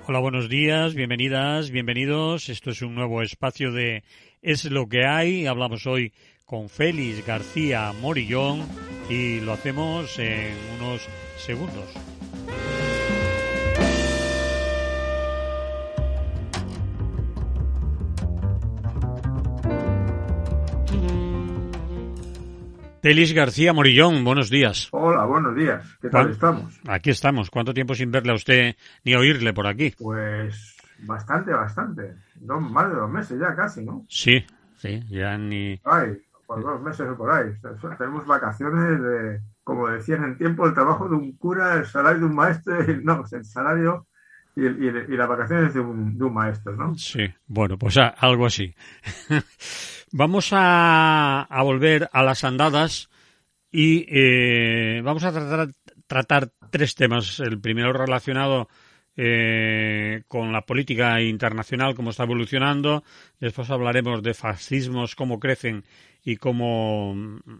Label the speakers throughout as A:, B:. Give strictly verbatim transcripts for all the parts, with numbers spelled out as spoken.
A: Hola, buenos días, bienvenidas, bienvenidos. Esto es un nuevo espacio de Es lo que hay. Hablamos hoy con Félix García Morillón y lo hacemos en unos segundos. Félix García Morillón, buenos días.
B: Hola, buenos días. ¿Qué tal estamos?
A: Aquí estamos. ¿Cuánto tiempo sin verle a usted ni oírle por aquí?
B: Pues bastante, bastante. Dos, más de dos meses ya casi, ¿no?
A: Sí, sí, ya ni...
B: Ay, por dos meses o por ahí. Tenemos vacaciones de, como decían en tiempo, el trabajo de un cura, el salario de un maestro, no, el salario y, y, y las vacaciones de un, de un maestro, ¿no?
A: Sí, bueno, pues a, algo así. Vamos a, a volver a las andadas y eh, vamos a tratar, tratar tres temas. El primero relacionado eh, con la política internacional, cómo está evolucionando. Después hablaremos de fascismos, cómo crecen y cómo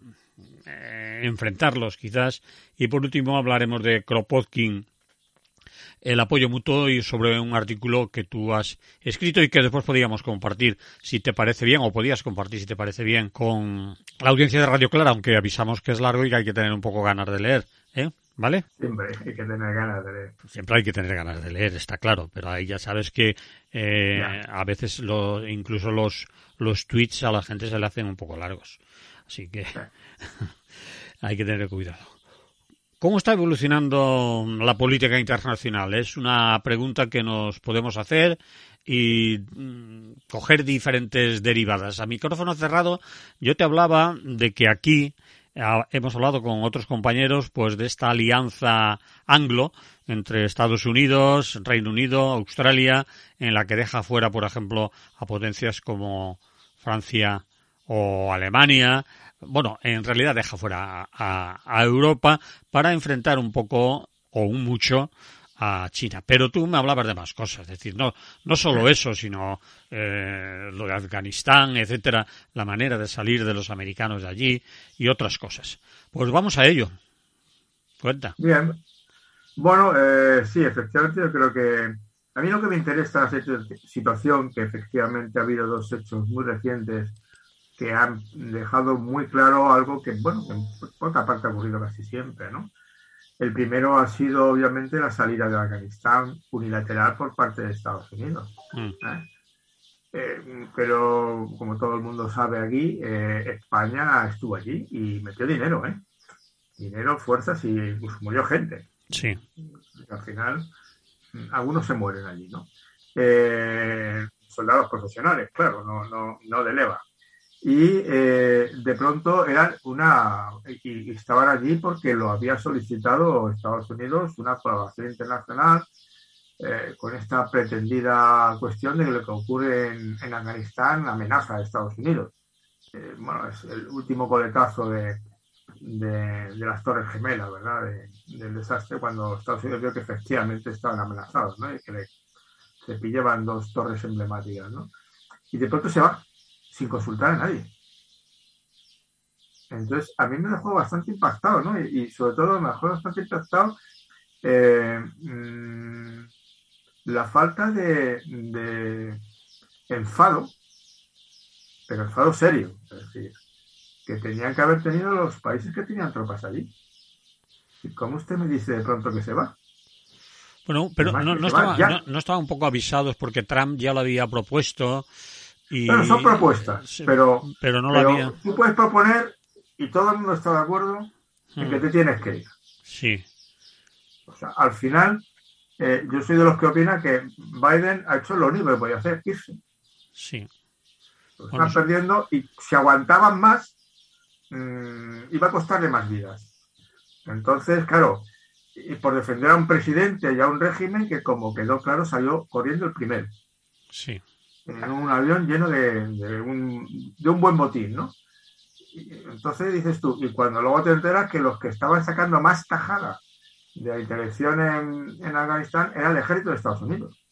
A: eh, enfrentarlos, quizás. Y por último hablaremos de Kropotkin, el apoyo mutuo, y sobre un artículo que tú has escrito y que después podíamos compartir, si te parece bien, o podías compartir, si te parece bien, con la audiencia de Radio Clara, aunque avisamos que es largo y que hay que tener un poco ganas de leer, ¿eh? ¿Vale?
B: Siempre hay que tener ganas de leer.
A: Siempre hay que tener ganas de leer, está claro, pero ahí ya sabes que eh, a veces lo, incluso los, los tweets a la gente se le hacen un poco largos, así que hay que tener cuidado. ¿Cómo está evolucionando la política internacional? Es una pregunta que nos podemos hacer y mmm, coger diferentes derivadas. A micrófono cerrado, yo te hablaba de que aquí eh, hemos hablado con otros compañeros pues de esta alianza anglo entre Estados Unidos, Reino Unido, Australia, en la que deja fuera, por ejemplo, a potencias como Francia o Alemania. Bueno, en realidad deja fuera a, a, a Europa para enfrentar un poco o un mucho a China. Pero tú me hablabas de más cosas, es decir, no no solo eso, sino eh, lo de Afganistán, etcétera, la manera de salir de los americanos de allí y otras cosas. Pues vamos a ello. Cuenta.
B: Bien. Bueno, eh, sí, efectivamente, yo creo que a mí lo que me interesa es esta situación, que efectivamente ha habido dos hechos muy recientes que han dejado muy claro algo que, bueno, que por otra parte ha ocurrido casi siempre, ¿no? El primero ha sido, obviamente, la salida de Afganistán unilateral por parte de Estados Unidos.
A: Mm.
B: ¿eh? Eh, pero, como todo el mundo sabe aquí, eh, España estuvo allí y metió dinero, ¿eh? Dinero, fuerzas y pues, murió gente.
A: Sí.
B: Y al final, algunos se mueren allí, ¿no? Eh, soldados profesionales, claro, no, no, no de leva. Y eh, de pronto eran una y, y estaban allí porque lo había solicitado Estados Unidos, una colaboración internacional eh, con esta pretendida cuestión de que lo que ocurre en, en Afganistán amenaza a Estados Unidos. Eh, bueno, es el último coletazo de, de, de las Torres Gemelas, ¿verdad? De, del desastre, cuando Estados Unidos vio que efectivamente estaban amenazados, ¿no? Y que le, se pillaban dos torres emblemáticas, ¿no? Y de pronto se va sin consultar a nadie. Entonces, a mí me dejó bastante impactado, ¿no? Y, y sobre todo me dejó bastante impactado eh, mmm, la falta de, de enfado, pero enfado serio, es decir, que tenían que haber tenido los países que tenían tropas allí. ¿Y cómo usted me dice de pronto que se va?
A: Bueno, pero no, no, estaba, no, no estaban un poco avisados porque Trump ya lo había propuesto. Y,
B: bueno, son propuestas, pero,
A: pero no
B: pero
A: lo había.
B: Tú puedes proponer y todo el mundo está de acuerdo en hmm. que te tienes que ir.
A: Sí.
B: O sea, al final, eh, yo soy de los que opina que Biden ha hecho lo único que podía hacer, irse.
A: Sí.
B: Lo están bueno, perdiendo y si aguantaban más, mmm, iba a costarle más vidas. Entonces, claro, y por defender a un presidente y a un régimen que, como quedó claro, salió corriendo el primero.
A: Sí.
B: En un avión lleno de, de, un, de un buen botín, ¿no? Y entonces dices tú, y cuando luego te enteras que los que estaban sacando más tajada de la intervención en, en Afganistán era el ejército de Estados Unidos,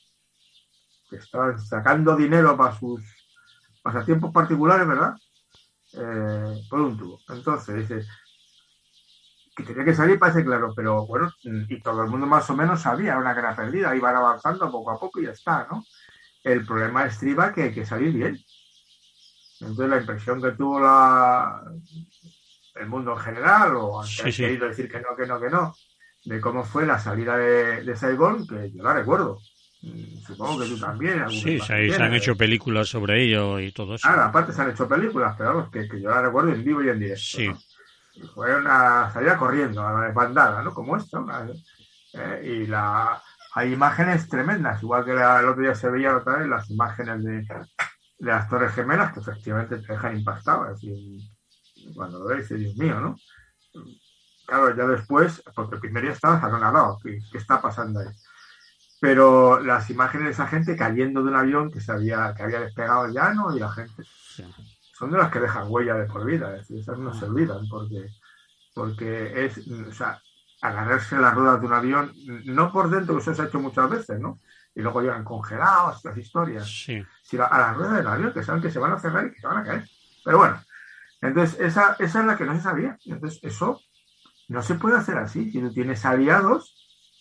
B: que estaban sacando dinero para sus pasatiempos particulares, ¿verdad? Eh, por un tubo. Entonces dices, que tenía que salir parece claro, pero bueno, y todo el mundo más o menos sabía, era una guerra perdida, iban avanzando poco a poco y ya está, ¿no? El problema estriba que hay que salir bien. Entonces la impresión que tuvo la, el mundo en general, o aunque
A: Sí,
B: han
A: sí.
B: querido decir que no, que no, que no, de cómo fue la salida de, de Saigón, que yo la recuerdo. Supongo que tú también, alguna
A: Sí,
B: imagen
A: se, se han
B: tienes.
A: hecho películas sobre ello y todo eso.
B: Claro, aparte se han hecho películas, pero vamos, que, que yo la recuerdo en vivo y en directo,
A: Sí,
B: ¿no? Y fue una salida corriendo, a la desbandada, ¿no? Como esta, una, eh, y la hay imágenes tremendas, igual que la, el otro día se veía otra vez las imágenes de, de las Torres Gemelas, que efectivamente te dejan impactado, es decir, cuando lo ves, Dios mío, ¿no? Claro, ya después, porque el primer día estabas anonadado, ¿qué, ¿qué está pasando ahí? Pero las imágenes de esa gente cayendo de un avión que se había, que había despegado el llano y la gente
A: sí.
B: son de las que dejan huella de por vida, es decir, esas no se olvidan porque, porque es, o sea, agarrarse las ruedas de un avión, no por dentro, que eso se ha hecho muchas veces, ¿no? Y luego llegan congelados, las historias,
A: Sí.
B: sino a las ruedas del avión, que saben que se van a cerrar y que se van a caer. Pero bueno, entonces esa, esa es la que no se sabía. Entonces eso no se puede hacer así. Si tú tienes aliados,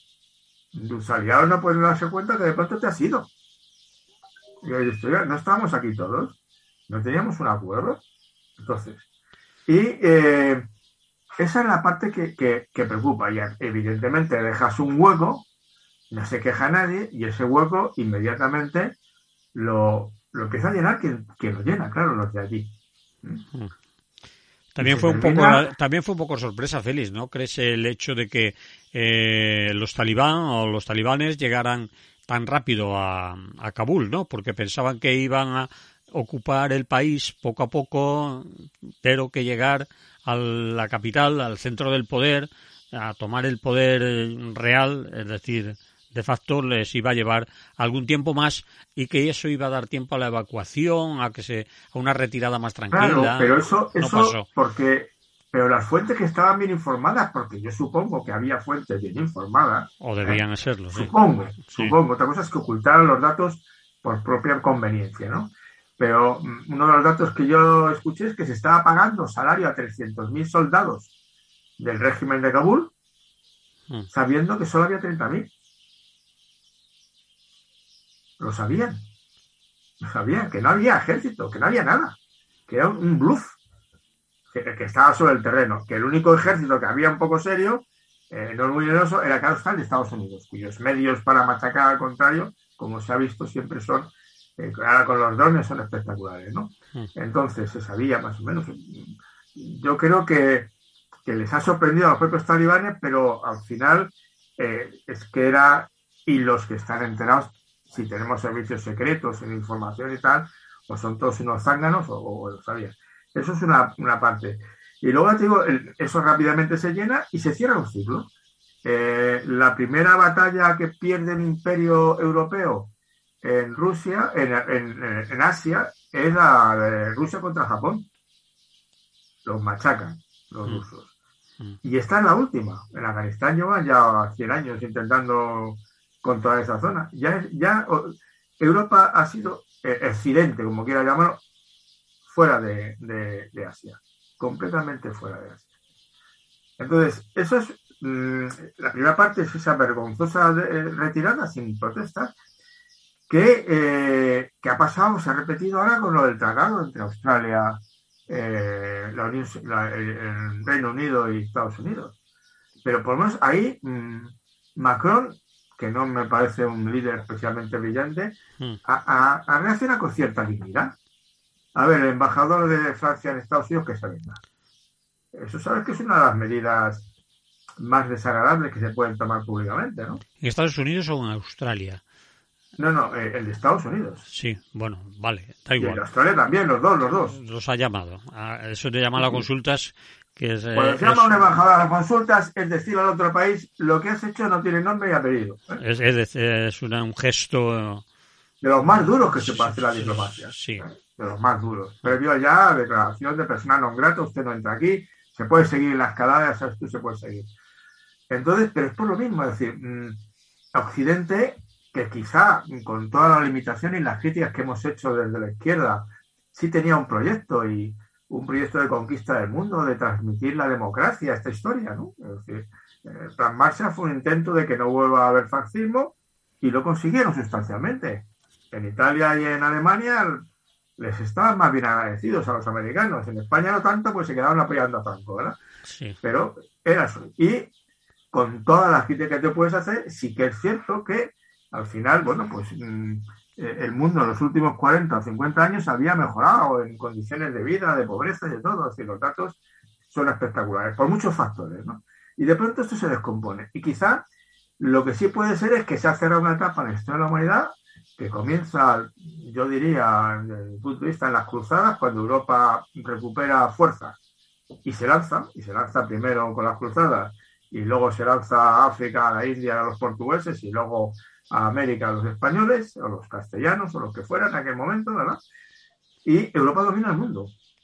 B: tus aliados no pueden darse cuenta que de pronto te has ido. Y yo, no estábamos aquí todos, no teníamos un acuerdo. Entonces, y eh, esa es la parte que, que, que preocupa. Y evidentemente dejas un hueco, no se queja nadie, y ese hueco inmediatamente lo, lo empieza a llenar quien, quien lo llena, claro, los de allí. ¿Mm?
A: También fue un
B: termina...
A: poco también fue un poco sorpresa, Félix, ¿no? ¿Crees el hecho de que eh, los talibán o los talibanes llegaran tan rápido a, a Kabul, ¿no? Porque pensaban que iban a ocupar el país poco a poco, pero que llegar a la capital, al centro del poder, a tomar el poder real, es decir, de facto les iba a llevar algún tiempo más y que eso iba a dar tiempo a la evacuación, a que se a una retirada más tranquila.
B: Claro, pero eso,
A: no
B: eso
A: pasó.
B: porque, pero las fuentes que estaban bien informadas, porque yo supongo que había fuentes bien informadas.
A: O debían
B: ¿eh?
A: serlo, sí.
B: Supongo,
A: Sí.
B: supongo. Otra cosa es que ocultaran los datos por propia conveniencia, ¿no? Pero uno de los datos que yo escuché es que se estaba pagando salario a trescientos mil soldados del régimen de Kabul, mm. sabiendo que solo había treinta mil. Lo sabían. Lo sabían, que no había ejército, que no había nada, que era un bluff, que, que estaba sobre el terreno, que el único ejército que había un poco serio, eh, no muy numeroso, era claro está el de Estados Unidos, cuyos medios para machacar al contrario, como se ha visto, siempre son, eh, ahora con los drones son espectaculares, ¿no? Entonces se sabía más o menos. Yo creo que, que les ha sorprendido a los propios talibanes, pero al final eh, es que era, y los que están enterados, si tenemos servicios secretos en información y tal, o son todos unos zánganos o, o lo sabían. Eso es una, una parte. Y luego te digo, el, eso rápidamente se llena y se cierra un ciclo. Eh, la primera batalla que pierde el imperio europeo en Rusia, en, en, en Asia, es la de Rusia contra Japón. Los machacan los mm. rusos. Mm. Y esta es la última. En Afganistán llevan ya cien años intentando controlar esa zona. Ya, ya Europa ha sido accidente, como quiera llamarlo, fuera de, de, de Asia. Completamente fuera de Asia. Entonces, eso es mmm, la primera parte es esa vergonzosa de, retirada sin protesta que, eh, que ha pasado, se ha repetido ahora con lo del tratado entre Australia, eh, la Unión, la, el Reino Unido y Estados Unidos. Pero por lo menos ahí mmm, Macron, que no me parece un líder especialmente brillante, mm. ha, ha, ha reaccionado con cierta dignidad. A ver, el embajador de Francia en Estados Unidos, que se venga. Eso sabes que es una de las medidas más desagradables que se pueden tomar públicamente, ¿no?
A: ¿En Estados Unidos o en Australia?
B: No, no, eh, el de Estados Unidos.
A: Sí, bueno, vale, da igual.
B: Y el de Australia también, los dos, los dos.
A: Los ha llamado. Eso te llama a consultas. Que es,
B: Cuando se llama es... un embajador a las consultas, es decir al otro país, lo que has hecho no tiene nombre y apellido. ¿eh?
A: Es, es, es una, un gesto...
B: De los más duros que se puede hacer la diplomacia.
A: Sí.
B: ¿eh? De los más duros. Previo ya, declaración de persona non grata, usted no entra aquí, se puede seguir en la escalada, sabes tú, se puede seguir. Entonces, pero es por lo mismo, es decir, mmm, Occidente, que quizá con todas las limitaciones y las críticas que hemos hecho desde la izquierda, sí tenía un proyecto y, un proyecto de conquista del mundo, de transmitir la democracia, esta historia, ¿no? Es decir, el Plan Marshall fue un intento de que no vuelva a haber fascismo y lo consiguieron sustancialmente. En Italia y en Alemania les estaban más bien agradecidos a los americanos. En España no tanto, pues se quedaban apoyando a Franco, ¿verdad?
A: Sí.
B: Pero era eso. Y con todas las críticas que te puedes hacer, sí que es cierto que al final, bueno, pues mmm, el mundo en los últimos cuarenta o cincuenta años había mejorado en condiciones de vida, de pobreza y de todo. Es decir, los datos son espectaculares, por muchos factores, ¿no? Y de pronto esto se descompone. Y quizá lo que sí puede ser es que se ha cerrado una etapa en la historia de la humanidad que comienza, yo diría, desde el punto de vista de las cruzadas, cuando Europa recupera fuerzas y se lanza, y se lanza primero con las cruzadas, y luego se lanza a África, a la India, a los portugueses, y luego a América a los españoles, o los castellanos, o los que fueran en aquel momento, ¿verdad? Y Europa domina el mundo.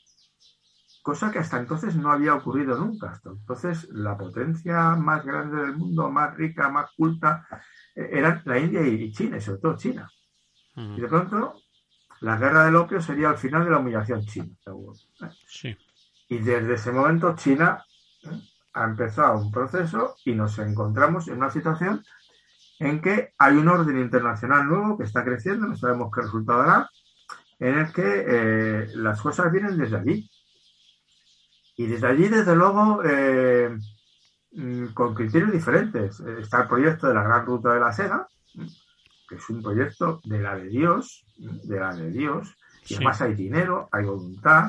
B: Cosa que hasta entonces no había ocurrido nunca. Hasta entonces la potencia más grande del mundo, más rica, más culta, eh, eran la India y China, y sobre todo China. Uh-huh. Y de pronto la guerra del opio sería el final de la humillación china, seguro. ¿eh?
A: Sí.
B: Y desde ese momento China ¿eh? ha empezado un proceso y nos encontramos en una situación en que hay un orden internacional nuevo que está creciendo, no sabemos qué resultado dará, en el que eh, las cosas vienen desde allí. Y desde allí, desde luego, eh, con criterios diferentes. Está el proyecto de la Gran Ruta de la Seda, que es un proyecto de la de Dios, de la de Dios, y sí. Además hay dinero, hay voluntad.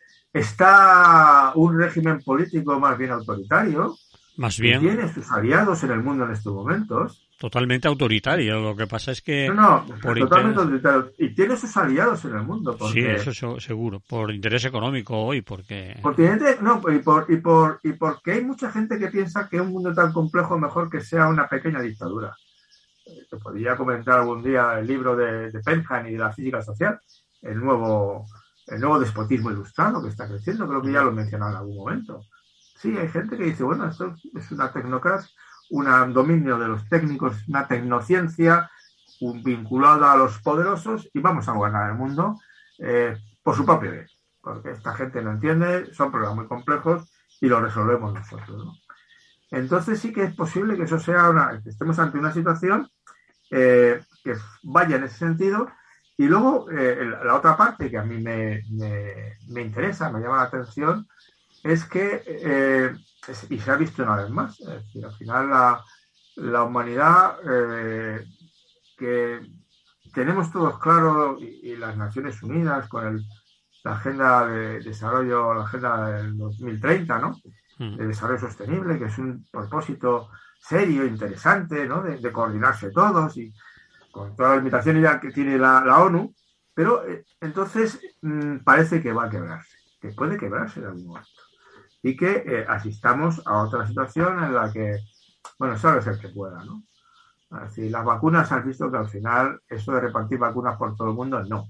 B: Está un régimen político más bien autoritario,
A: más bien
B: que tiene sus aliados en el mundo en estos momentos.
A: Totalmente autoritario. Lo que pasa es que...
B: No, no, por totalmente interés... autoritario. Y tiene sus aliados en el mundo. Porque...
A: Sí, eso seguro. Por interés económico hoy, porque...
B: porque no, y, por, y, por, y porque hay mucha gente que piensa que un mundo tan complejo es mejor que sea una pequeña dictadura. Te podría comentar algún día el libro de, de Penham y de la física social, el nuevo, el nuevo despotismo ilustrado que está creciendo. Creo que ya lo he mencionado en algún momento. Sí, hay gente que dice, bueno, esto es una tecnocracia, un dominio de los técnicos, una tecnociencia un, vinculada a los poderosos y vamos a gobernar el mundo eh, por su propio bien, porque esta gente no entiende, son problemas muy complejos y los resolvemos nosotros, ¿no? Entonces sí que es posible que eso sea una, que estemos ante una situación eh, que vaya en ese sentido. Y luego eh, la otra parte que a mí me, me, me interesa, me llama la atención, es que, eh, y se ha visto una vez más, es decir, al final la, la humanidad, eh, que tenemos todos claro, y, y las Naciones Unidas con el, la Agenda de Desarrollo, la Agenda del dos mil treinta, ¿no? De Desarrollo Sostenible, que es un propósito serio, interesante, ¿no? De, de coordinarse todos y con todas las limitaciones ya que tiene la, la ONU, pero eh, entonces mmm, parece que va a quebrarse, que puede quebrarse en algún momento. Y que eh, asistamos a otra situación en la que, bueno, sabes el que pueda, ¿no? Es decir, las vacunas, has visto que al final, eso de repartir vacunas por todo el mundo, no.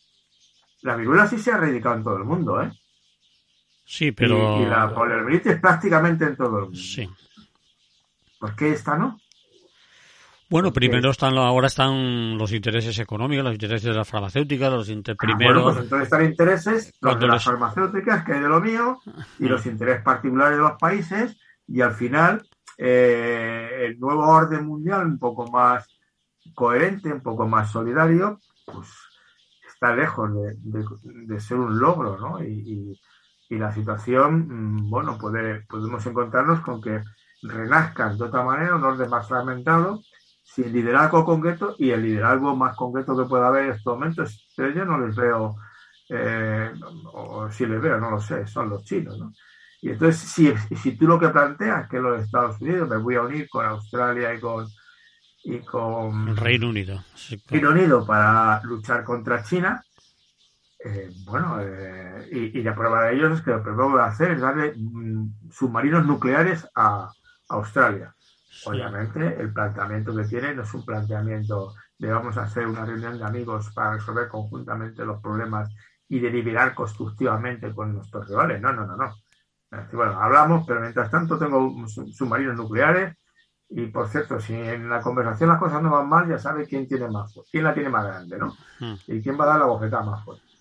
B: La viruela sí se ha erradicado en todo el mundo, ¿eh?
A: Sí, pero...
B: Y, y la poliomielitis prácticamente en todo el mundo.
A: Sí.
B: ¿Por qué esta no?
A: Bueno, primero están ahora están los intereses económicos, los intereses de las farmacéuticas, los intereses...
B: Ah, bueno, pues entonces están intereses los de las
A: los...
B: farmacéuticas, que hay de lo mío, y los intereses particulares de los países, y al final eh, el nuevo orden mundial un poco más coherente, un poco más solidario, pues está lejos de, de, de ser un logro, ¿no? Y, y, y la situación, bueno, puede, podemos encontrarnos con que renazcan de otra manera un orden más fragmentado, sin liderazgo concreto, y el liderazgo más concreto que pueda haber en estos momentos, pero yo no les veo, eh, o si les veo, no lo sé, son los chinos, ¿no? Y entonces, si, si tú lo que planteas, que los Estados Unidos, me voy a unir con Australia y con y con
A: el Reino Unido, sí,
B: claro. Reino Unido para luchar contra China, eh, bueno, eh, y, y la prueba de ellos es que lo primero que voy a hacer es darle mm, submarinos nucleares a, a Australia. Sí. Obviamente el planteamiento que tiene no es un planteamiento de vamos a hacer una reunión de amigos para resolver conjuntamente los problemas y deliberar constructivamente con nuestros rivales. No, no, no, no. Bueno, hablamos, pero mientras tanto tengo submarinos nucleares y, por cierto, si en la conversación las cosas no van mal, ya sabe quién tiene más fuerte, quién la tiene más grande, ¿no? Mm. Y quién va a dar la bofetada más fuerte.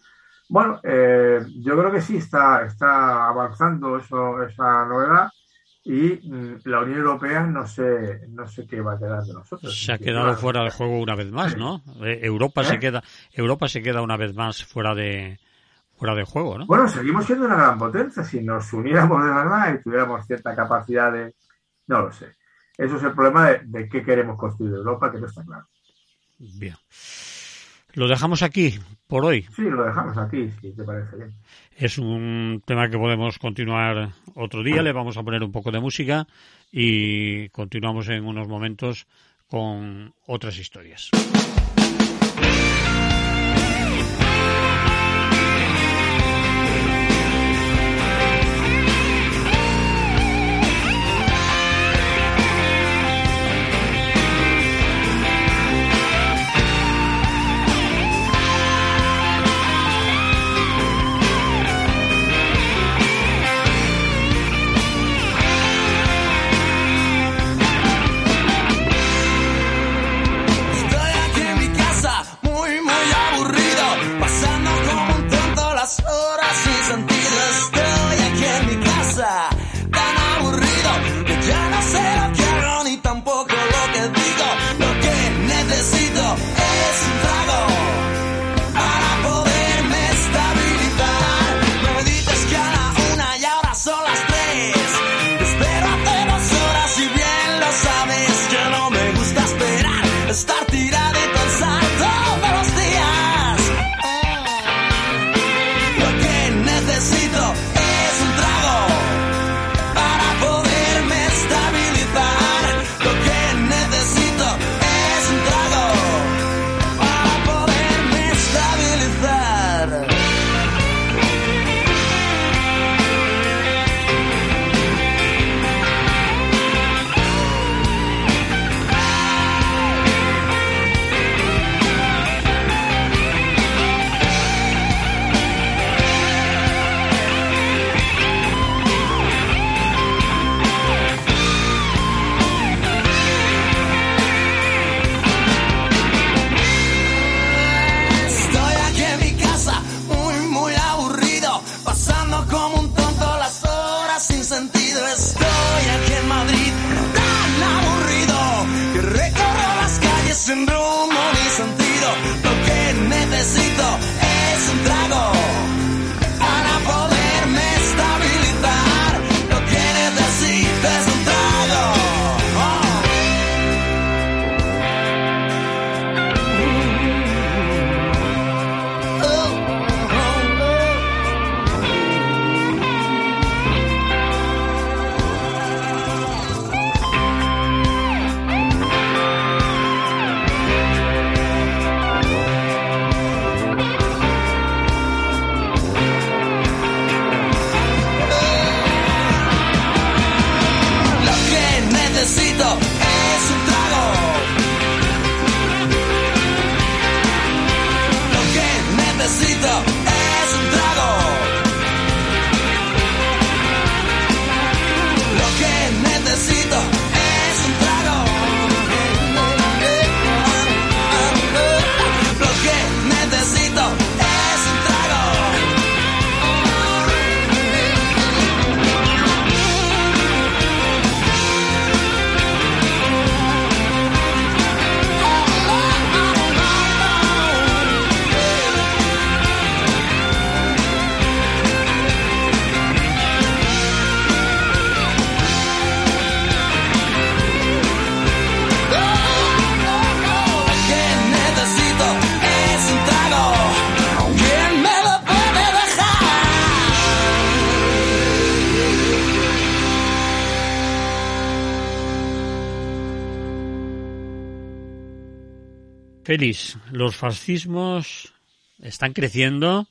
B: Bueno, eh, yo creo que sí está, está avanzando eso, esa novedad y mm, la Unión Europea no sé, no sé qué va a quedar de nosotros, en
A: Se ha quedado
B: definitiva.
A: fuera del juego una vez más, ¿no? Eh, Europa se
B: ¿Eh?
A: queda, Europa se queda una vez más fuera de, fuera de juego, ¿no?
B: Bueno, seguimos siendo una gran potencia. Si nos uniéramos de verdad y tuviéramos cierta capacidad de... No lo sé. Eso es el problema de, de qué queremos construir Europa, que no está claro.
A: Bien. Lo dejamos aquí por hoy.
B: Sí, lo dejamos aquí, si te parece bien.
A: Es un tema que podemos continuar otro día. Le vamos a poner un poco de música y continuamos en unos momentos con otras historias. Félix, los fascismos están creciendo.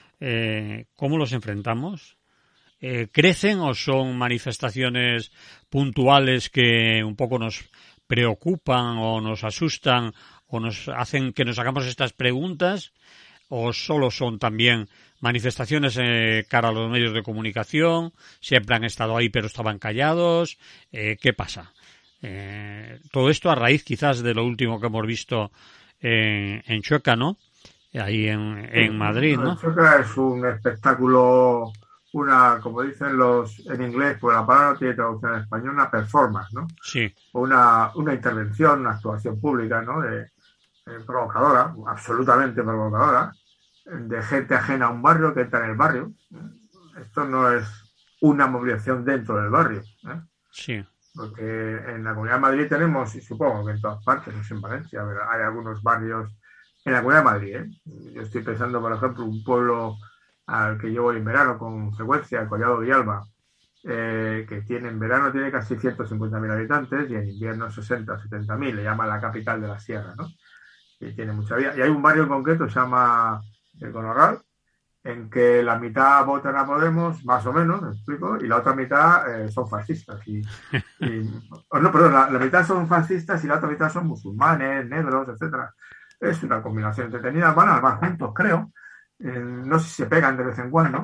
A: Eh, ¿Cómo los enfrentamos? Eh, ¿Crecen o son manifestaciones puntuales que un poco nos preocupan o nos asustan o nos hacen que nos hagamos estas preguntas? ¿O solo son también manifestaciones eh, cara a los medios de comunicación? ¿Siempre han estado ahí pero estaban callados? Eh, ¿Qué pasa? Eh, todo esto a raíz quizás de lo último que hemos visto en, en Chueca, ¿no? ahí en, en Madrid, ¿no?
B: El Chocra es un espectáculo, una, como dicen los en inglés, pues la palabra no tiene traducción en español, una performance, ¿no?
A: Sí.
B: Una, una intervención, una actuación pública, ¿no? De, de provocadora, absolutamente provocadora, de gente ajena a un barrio que entra en el barrio. Esto no es una movilización dentro del barrio, ¿eh?
A: Sí.
B: Porque en la Comunidad de Madrid tenemos, y supongo que en todas partes, no sé, en Valencia, pero hay algunos barrios en la Comunidad de Madrid, ¿eh? Yo estoy pensando, por ejemplo, un pueblo al que yo voy en verano con frecuencia, el Collado Villalba, eh, que tiene en verano tiene casi ciento cincuenta mil habitantes y en invierno sesenta, setenta mil, le llaman la capital de la sierra, ¿no? Y tiene mucha vida. Y hay un barrio en concreto que se llama El Conoral, en que la mitad votan a Podemos, más o menos, me explico, y la otra mitad eh, son fascistas. Y, y, oh, no, perdón, la, la mitad son fascistas y la otra mitad son musulmanes, negros, etcétera. Es una combinación entretenida. Van a más juntos, creo. Eh, no sé si se pegan de vez en cuando,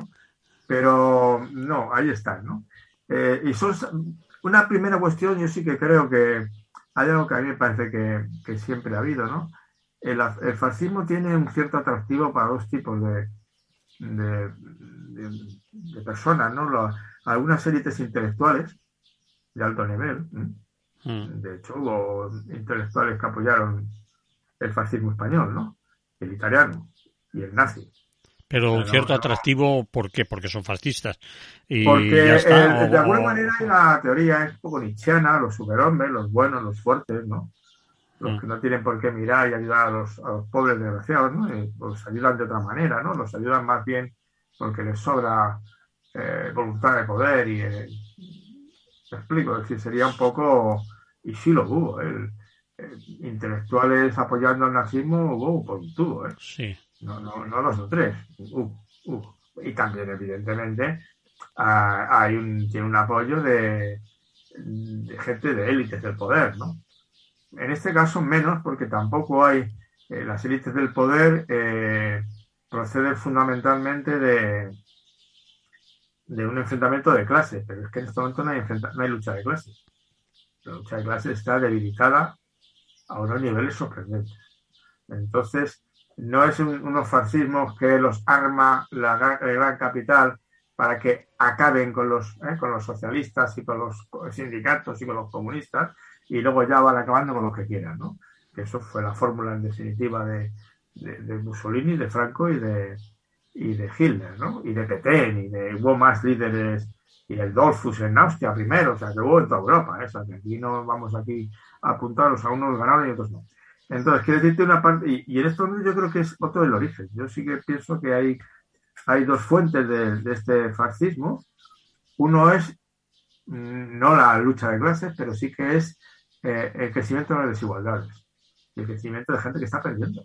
B: pero no, ahí están, ¿no? Eh, y son una primera cuestión, yo sí que creo que hay algo que a mí me parece que, que siempre ha habido, ¿no? El, el fascismo tiene un cierto atractivo para dos tipos de De, de, de personas, ¿no? Los, algunas élites intelectuales de alto nivel. ¿eh? Mm. De hecho, hubo intelectuales que apoyaron el fascismo español, ¿no? El italiano y el nazi.
A: Pero un cierto atractivo, ¿por qué? Porque son fascistas. Y
B: porque
A: ya está,
B: el,
A: o,
B: de alguna
A: o...
B: manera hay una teoría es un poco nietzscheana, los superhombres, los buenos, los fuertes, ¿no? Los mm. que no tienen por qué mirar y ayudar a los, a los pobres desgraciados, ¿no? Y los ayudan de otra manera, ¿no? Los ayudan más bien porque les sobra eh, voluntad de poder y eh, me explico, es decir, sería un poco, y sí lo hubo, ¿eh? El, intelectuales apoyando al nazismo hubo por un tubo, ¿eh?
A: Sí.
B: No, no, no dos o tres, uh, uh. Y también evidentemente uh, hay un, tiene un apoyo de, de gente de élites del poder, ¿no? En este caso menos porque tampoco hay eh, las élites del poder eh, proceden fundamentalmente de, de un enfrentamiento de clases, pero es que en este momento no hay, no hay lucha de clases. La lucha de clases está debilitada a unos niveles sorprendentes. Entonces, no es un, unos fascismos que los arma la, la gran capital para que acaben con los, eh, con los socialistas y con los sindicatos y con los comunistas y luego ya van acabando con lo que quieran, ¿no? Que eso fue la fórmula en definitiva de De, de Mussolini, de Franco y de, y de Hitler, ¿no? Y de Petén, y de hubo más líderes, y el Dollfuss en Austria primero, o sea, que hubo en toda Europa, ¿eh? O sea, que aquí no vamos aquí a apuntarlos, a unos ganaron y otros no. Entonces, quiero decirte una parte, y, y en esto yo creo que es otro del origen. Yo sí que pienso que hay, hay dos fuentes de, de este fascismo. Uno es mmm, no la lucha de clases, pero sí que es eh, el crecimiento de las desigualdades, el crecimiento de gente que está perdiendo.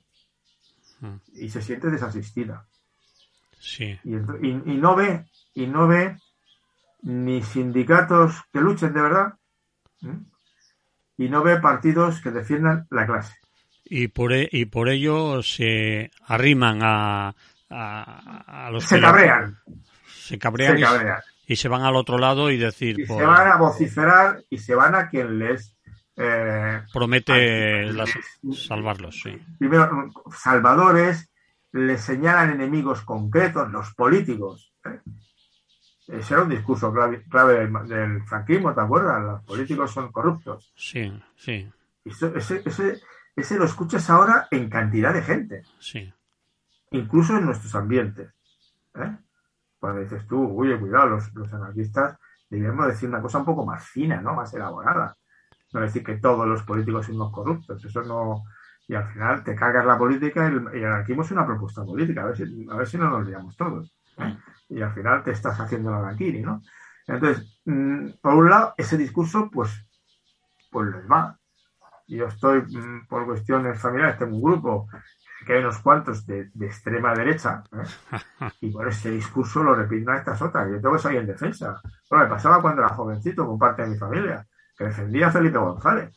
B: Y se siente desasistida.
A: Sí.
B: Y, y, y no ve, y no ve ni sindicatos que luchen de verdad, ¿eh? Y no ve partidos que defiendan la clase.
A: Y por, e, y por ello se arriman a, a, a los
B: se cabrean.
A: Se cabrean,
B: se
A: y,
B: cabrean.
A: Y se van al otro lado y decir...
B: Y
A: por...
B: se van a vociferar y se van a quien les... Eh,
A: promete las, salvarlos, sí.
B: Primero, salvadores, les señalan enemigos concretos, los políticos. ¿eh? Ese era un discurso clave, clave del, del franquismo, ¿te acuerdas? Los políticos son corruptos.
A: Sí, sí.
B: Y eso, ese, ese, ese lo escuchas ahora en cantidad de gente.
A: Sí.
B: Incluso en nuestros ambientes. ¿eh? Cuando dices tú, oye, cuidado, los, los anarquistas debemos decir una cosa un poco más fina, ¿no? Más elaborada. No decir que todos los políticos son unos corruptos, eso no... Y al final te cargas la política y el, y el anarquismo es una propuesta política, a ver si, a ver si no nos liamos todos. ¿eh? Y al final te estás haciendo la anarquini, ¿no? Entonces, mmm, por un lado, ese discurso, pues, pues les va. Yo estoy, mmm, por cuestiones familiares, tengo un grupo que hay unos cuantos de, de extrema derecha, ¿eh? Y por ese discurso lo repiten a estas otras. Yo tengo que salir en defensa. Bueno, me pasaba cuando era jovencito con parte de mi familia, que defendía a Felipe González.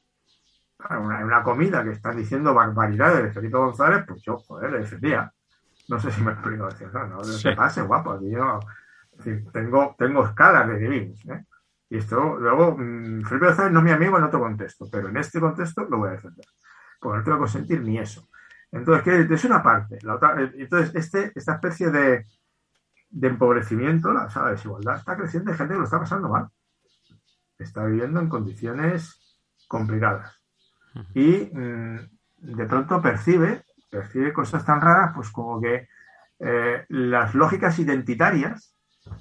B: En una, una comida que están diciendo barbaridades de Felipe González, pues yo, joder, le defendía. No sé si me explico. Decir, no, no, no sí. se pase, guapo. Aquí yo, en fin, tengo, tengo escalas de enemigos, ¿eh? Y esto, luego, mmm, Felipe González no es mi amigo en otro contexto, pero en este contexto lo voy a defender. Porque no tengo que consentir ni eso. Entonces, ¿qué? Es una parte. La otra, entonces, este, esta especie de, de empobrecimiento, la, o sea, la desigualdad está creciendo, hay gente que lo está pasando mal. Está viviendo en condiciones complicadas. Y mmm, de pronto percibe, percibe cosas tan raras, pues como que eh, las lógicas identitarias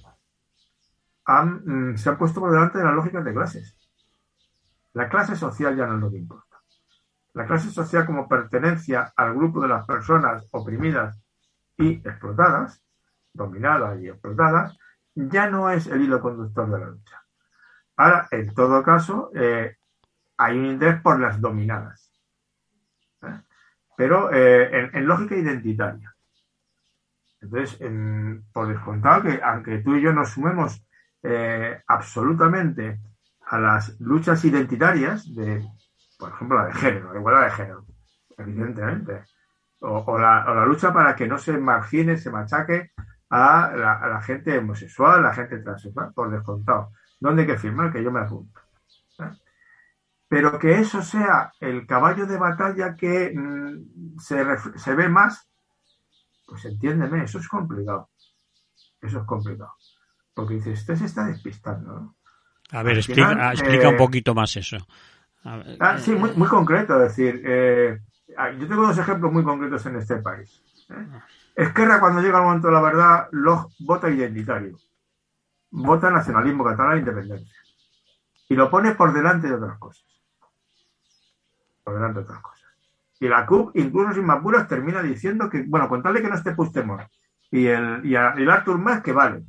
B: han, mmm, se han puesto por delante de las lógicas de clases. La clase social ya no es lo que importa. La clase social como pertenencia al grupo de las personas oprimidas y explotadas, dominadas y explotadas, ya no es el hilo conductor de la lucha. Ahora, en todo caso, eh, hay un interés por las dominadas, ¿eh? Pero eh, en, en lógica identitaria. Entonces, en, por descontado que aunque tú y yo nos sumemos eh, absolutamente a las luchas identitarias de, por ejemplo, la de género, la igualdad de género, evidentemente, o, o, la, o la lucha para que no se margine, se machaque a la, a la gente homosexual, a la gente transexual, por descontado. ¿Dónde hay que firmar? Que yo me apunto, ¿eh? Pero que eso sea el caballo de batalla que mmm, se, ref- se ve más, pues entiéndeme, eso es complicado. Eso es complicado. Porque dices, usted se está despistando, ¿no?
A: A ver, explica, final, explica eh, un poquito más eso.
B: A ver, ah, sí, muy, muy concreto. Es decir, eh, yo tengo dos ejemplos muy concretos en este país. ¿eh? Esquerra, cuando llega el momento de la verdad, los vota identitario. Vota nacionalismo catalán e independencia. Y lo pone por delante de otras cosas. Por delante de otras cosas. Y la C U P, incluso sin más bulas, termina diciendo que, bueno, con tal de que no esté Puigdemont y el, y, a, y el Artur Mas, que vale.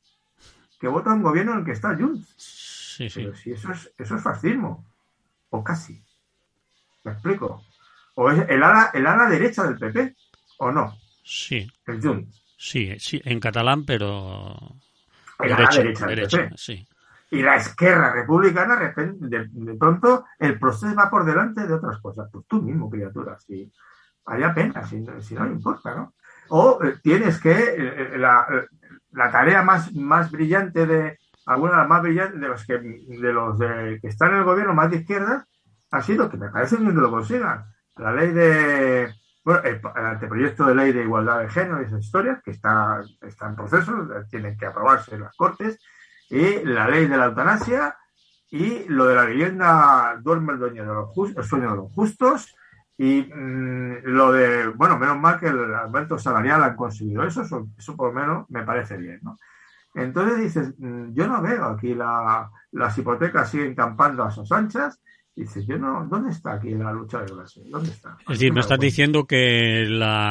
B: Que vota un gobierno en el que está Junts.
A: Sí, sí.
B: Pero si eso es, eso es fascismo. O casi. ¿Me explico? ¿O es el ala, el ala derecha del P P? ¿O no?
A: Sí.
B: El Junts.
A: Sí, sí, en catalán, pero...
B: El ala derecha del
A: derecha,
B: P P.
A: Sí.
B: Y la Esquerra republicana, de, de, de pronto, el proceso va por delante de otras cosas. Pues tú mismo, criatura, si haría pena, si, si no le importa, ¿no? O eh, tienes que... Eh, la, la tarea más, más brillante de... Alguna de las más brillantes de los que de los de, que están en el gobierno más de izquierda ha sido, que me parece bien que lo consigan, la ley de... Bueno, el, el anteproyecto de ley de igualdad de género y esas historias, que está, está en proceso, tienen que aprobarse en las Cortes, y la ley de la eutanasia, y lo de la vivienda duerme el dueño de los justos, el sueño de los justos, y mmm, lo de, bueno, menos mal que el aumento salarial han conseguido eso, eso, eso por lo menos me parece bien, ¿no? Entonces dices, yo no veo aquí la, las hipotecas siguen campando a sus anchas. Dices, yo no, ¿dónde está aquí la lucha de clases? ¿Dónde está?
A: Es decir, me estás diciendo que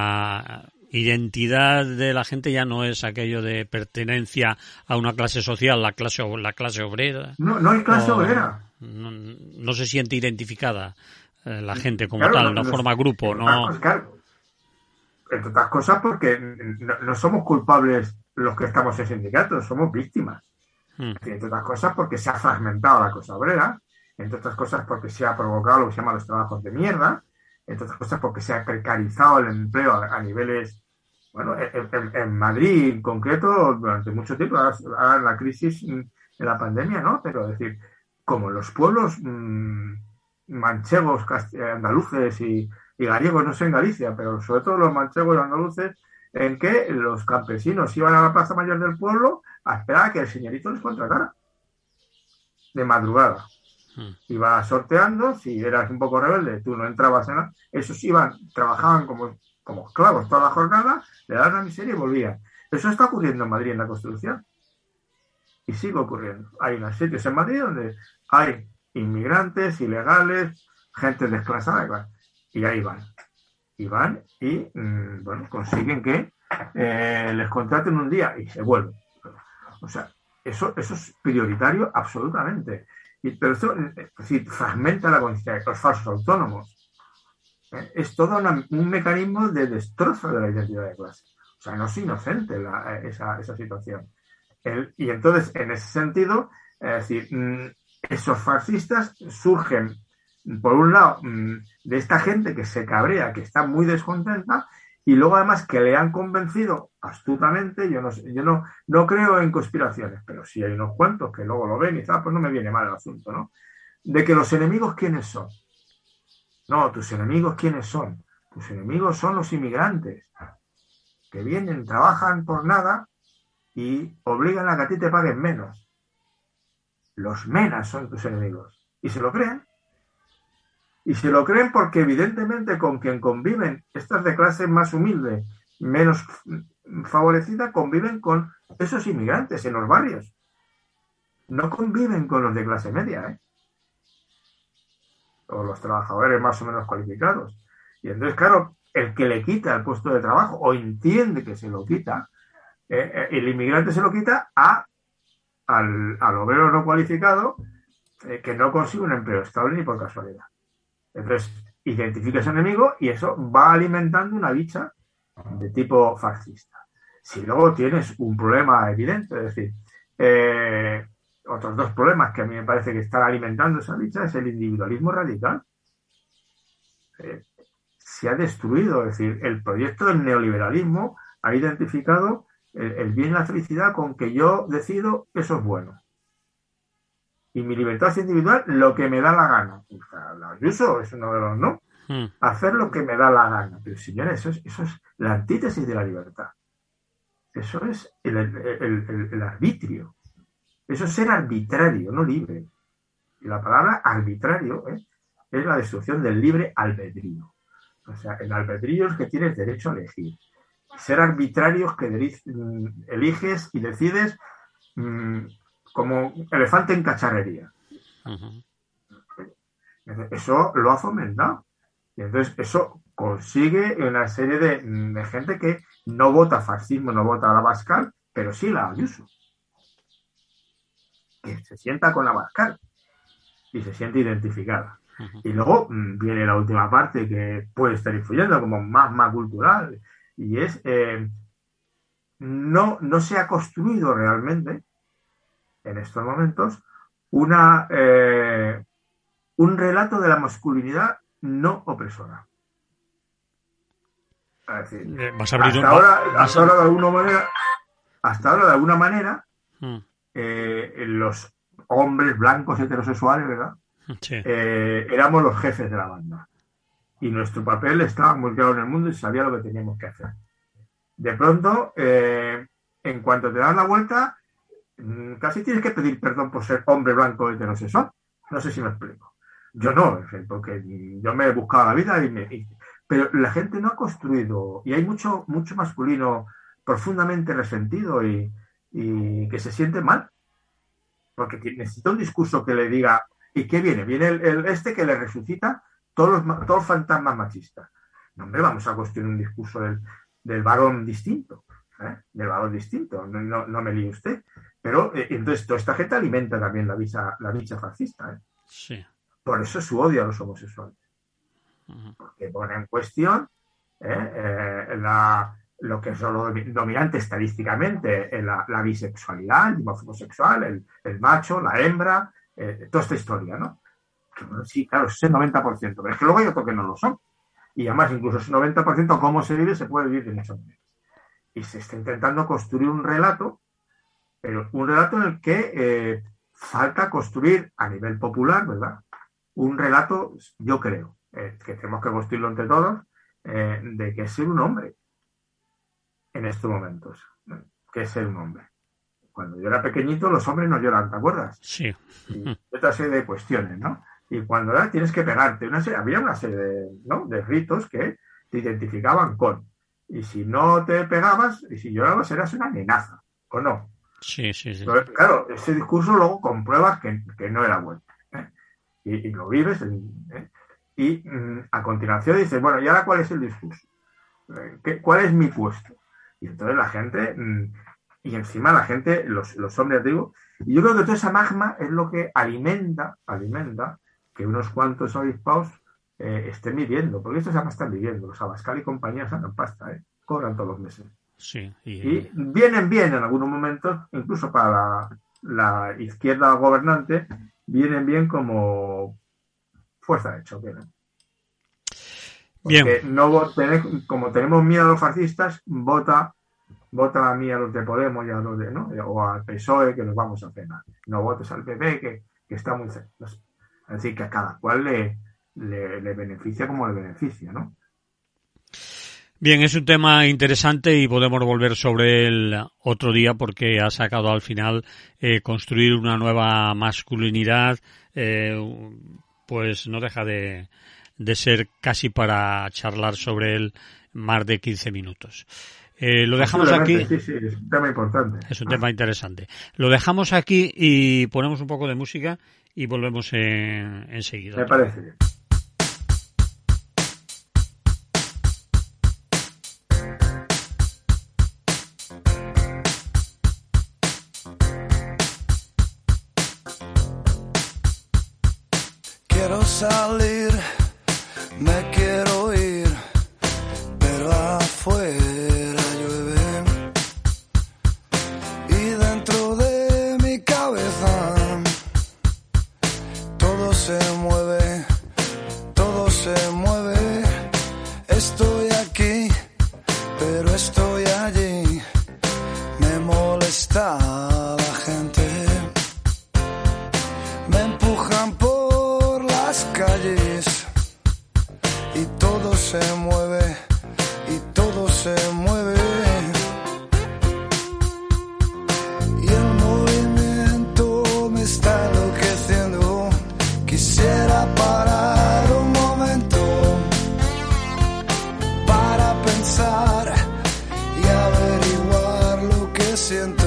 A: la identidad de la gente ya no es aquello de pertenencia a una clase social, la clase la clase obrera.
B: No, no hay clase obrera.
A: No, no se siente identificada eh, la gente como
B: claro,
A: tal, no,
B: no
A: forma grupo, no.
B: Claro, entre otras cosas porque no, no somos culpables los que estamos en sindicatos, somos víctimas. Hmm. Entre otras cosas porque se ha fragmentado la cosa obrera, entre otras cosas porque se ha provocado lo que se llama los trabajos de mierda, entre otras cosas porque se ha precarizado el empleo a, a niveles, bueno, en, en, en Madrid en concreto durante mucho tiempo, ahora la crisis en la pandemia, ¿no? Pero es decir, como los pueblos mmm, manchegos, andaluces y, y gallegos, no sé en Galicia, pero sobre todo los manchegos y andaluces, en que los campesinos iban a la plaza mayor del pueblo a esperar a que el señorito les contratara de madrugada. Hmm. Iba sorteando, si eras un poco rebelde, tú no entrabas en la... Esos iban, trabajaban como, como esclavos toda la jornada, le daban la miseria y volvían. Eso está ocurriendo en Madrid en la construcción. Y sigue ocurriendo. Hay unos sitios en Madrid donde hay inmigrantes, ilegales, gente desplazada, y ahí van. Y van y, mmm, bueno, consiguen que eh, les contraten un día y se vuelven. O sea, eso, eso es prioritario absolutamente. Y, pero esto, es decir, fragmenta la conciencia, los falsos autónomos. ¿eh? Es todo una, un mecanismo de destrozo de la identidad de clase. O sea, no es inocente la, esa, esa situación. El, y entonces, en ese sentido, es decir, mmm, esos fascistas surgen, por un lado, de esta gente que se cabrea, que está muy descontenta, y luego además que le han convencido astutamente, yo no sé, yo no, no creo en conspiraciones, pero sí hay unos cuantos que luego lo ven y tal, pues no me viene mal el asunto, ¿no? De que los enemigos, ¿quiénes son? No, tus enemigos, ¿quiénes son? Tus enemigos son los inmigrantes, que vienen, trabajan por nada y obligan a que a ti te paguen menos. Los menas son tus enemigos. Y se lo creen. Y se lo creen porque evidentemente con quien conviven estas de clase más humilde, menos favorecida, conviven con esos inmigrantes en los barrios. No conviven con los de clase media, ¿eh? O los trabajadores más o menos cualificados. Y entonces, claro, el que le quita el puesto de trabajo o entiende que se lo quita, eh, el inmigrante se lo quita a, al, al obrero no cualificado eh, que no consigue un empleo estable ni por casualidad. Entonces, identifica ese enemigo y eso va alimentando una bicha de tipo fascista. Si luego tienes un problema evidente, es decir, eh, otros dos problemas que a mí me parece que están alimentando esa bicha es el individualismo radical. Eh, se ha destruido, es decir, el proyecto del neoliberalismo ha identificado el, el bien y la felicidad con que yo decido que eso es bueno. Y mi libertad individual, lo que me da la gana. O sea, la Ayuso es uno de los no. Hmm. Hacer lo que me da la gana. Pero señores, eso es, eso es la antítesis de la libertad. Eso es el, el, el, el arbitrio. Eso es ser arbitrario, no libre. Y la palabra arbitrario ¿eh? es la destrucción del libre albedrío. O sea, el albedrío es que tienes derecho a elegir. Ser arbitrario es que eliges y decides mmm, como elefante en cacharrería. Uh-huh. Eso lo ha fomentado. Y entonces eso consigue una serie de, de gente que no vota fascismo, no vota a Abascal, pero sí la Ayuso. Que se sienta con Abascal y se siente identificada. Uh-huh. Y luego mmm, viene la última parte que puede estar influyendo como magma cultural y es eh, no, no se ha construido realmente en estos momentos una eh, un relato de la masculinidad no opresora. Es decir, ¿Vas a abrir hasta, un... ahora, hasta, a... ahora de alguna manera, hasta ahora de alguna manera hmm. eh, los hombres blancos heterosexuales, ¿verdad? Sí. Eh, éramos los jefes de la banda y nuestro papel estaba muy claro en el mundo y sabía lo que teníamos que hacer. De pronto, eh, en cuanto te das la vuelta, casi tienes que pedir perdón por ser hombre blanco heterosexual. No sé si me explico. Yo no, porque yo me he buscado la vida y me, y, pero la gente no ha construido y hay mucho mucho masculino profundamente resentido y, y que se siente mal porque necesita un discurso que le diga ¿y qué viene? Viene el, el este que le resucita todos los, todos los fantasmas machistas. No, hombre, vamos a construir un discurso del, del varón distinto, ¿eh? Del varón distinto, no, no, no me líe usted. Pero eh, entonces toda esta gente alimenta también la bicha, la bicha fascista, ¿eh?
A: Sí.
B: Por eso su odio a los homosexuales. Uh-huh. Porque pone en cuestión ¿eh? Eh, la, lo que es lo dominante estadísticamente, eh, la, la bisexualidad, el dimorfismo sexual, el, el macho, la hembra, eh, toda esta historia, ¿no? Que, bueno, sí, claro, es el noventa por ciento, pero es que luego hay otros que no lo son. Y además, incluso ese noventa por ciento, cómo se vive, se puede vivir de muchas maneras. Y se está intentando construir un relato, pero un relato en el que eh, falta construir a nivel popular, ¿verdad? Un relato, yo creo, eh, que tenemos que construirlo entre todos, eh, de que es ser un hombre en estos momentos. ¿Qué es ser un hombre? Cuando yo era pequeñito, los hombres no lloran, ¿te acuerdas?
A: Sí.
B: Y otra serie de cuestiones, ¿no? Y cuando era, tienes que pegarte, una serie, había una serie de, ¿no? de ritos que te identificaban con. Y si no te pegabas, y si llorabas, eras una amenaza, ¿o no?
A: Sí, sí, sí.
B: Pero, claro, ese discurso luego compruebas que, que no era bueno. ¿eh? Y, y lo vives. ¿eh? Y mm, a continuación dices, bueno, ¿y ahora cuál es el discurso? ¿Qué, ¿Cuál es mi puesto? Y entonces la gente, mmm, y encima la gente, los, los hombres, digo, y yo creo que toda esa magma es lo que alimenta, alimenta que unos cuantos avispaos eh, estén viviendo, porque estos además están viviendo, los Abascal y compañía sacan pasta, ¿eh? Cobran todos los meses.
A: Sí, y...
B: y vienen bien en algunos momentos, incluso para la, la izquierda gobernante, vienen bien como fuerza de choque, ¿no? Porque bien. No tenés, como tenemos miedo a los fascistas, vota, vota a mí a los de Podemos y a los de, ¿no? O al P S O E que nos vamos a cenar. No votes al P P que, que está muy cerca. No sé. Es decir, que a cada cual le, le, le beneficia como le beneficia, ¿no?
A: Bien, es un tema interesante y podemos volver sobre él otro día porque ha sacado al final eh, construir una nueva masculinidad, eh, pues no deja de, de ser casi para charlar sobre él más de quince minutos. Eh, lo dejamos aquí.
B: Sí, sí, es un tema importante.
A: Es un tema interesante. Lo dejamos aquí y ponemos un poco de música y volvemos en, enseguida.
B: Me parece bien.
C: Quiero salir, me quiero ir, pero afuera llueve y dentro de mi cabeza todo se mueve, todo se mueve. Estoy aquí, pero estoy allí. Me molesta la gente, me empujan por las calles y todo se mueve, y todo se mueve. Y el movimiento me está enloqueciendo. Quisiera parar un momento para pensar y averiguar lo que siento.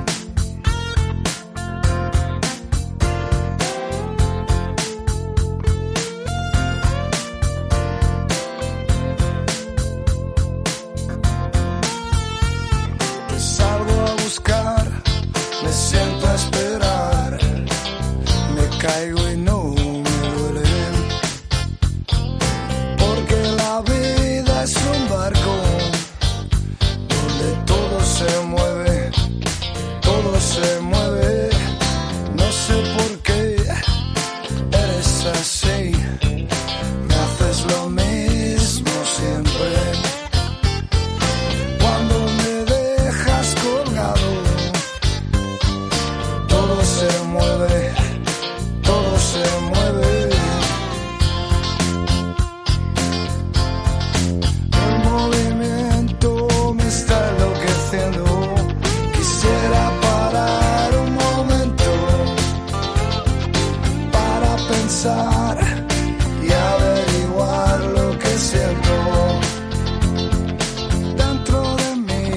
C: Salgo a buscar, me siento a esperar, me caigo y no me duele, porque la vida es un barco donde todo se mueve, todo se mueve. No sé por qué eres así, me haces lo mismo siempre. Cuando me dejas colgado, todo se mueve, todo se mueve. El movimiento me está enloqueciendo. Quisiera parar un momento para pensar y averiguar lo que siento dentro de mí.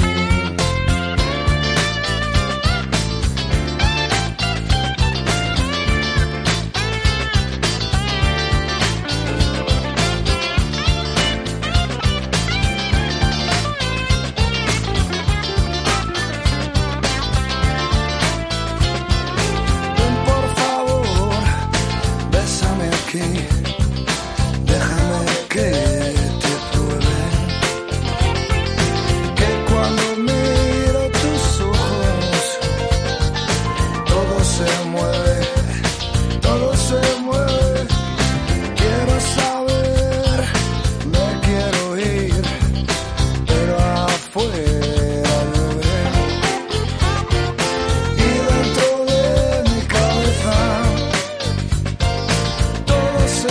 C: Ven, por favor, bésame aquí, déjame que te pruebe, que cuando miro tus ojos todo se mueve, todo se mueve. Quiero saber, me quiero ir, pero afuera llueve y dentro de mi cabeza todo se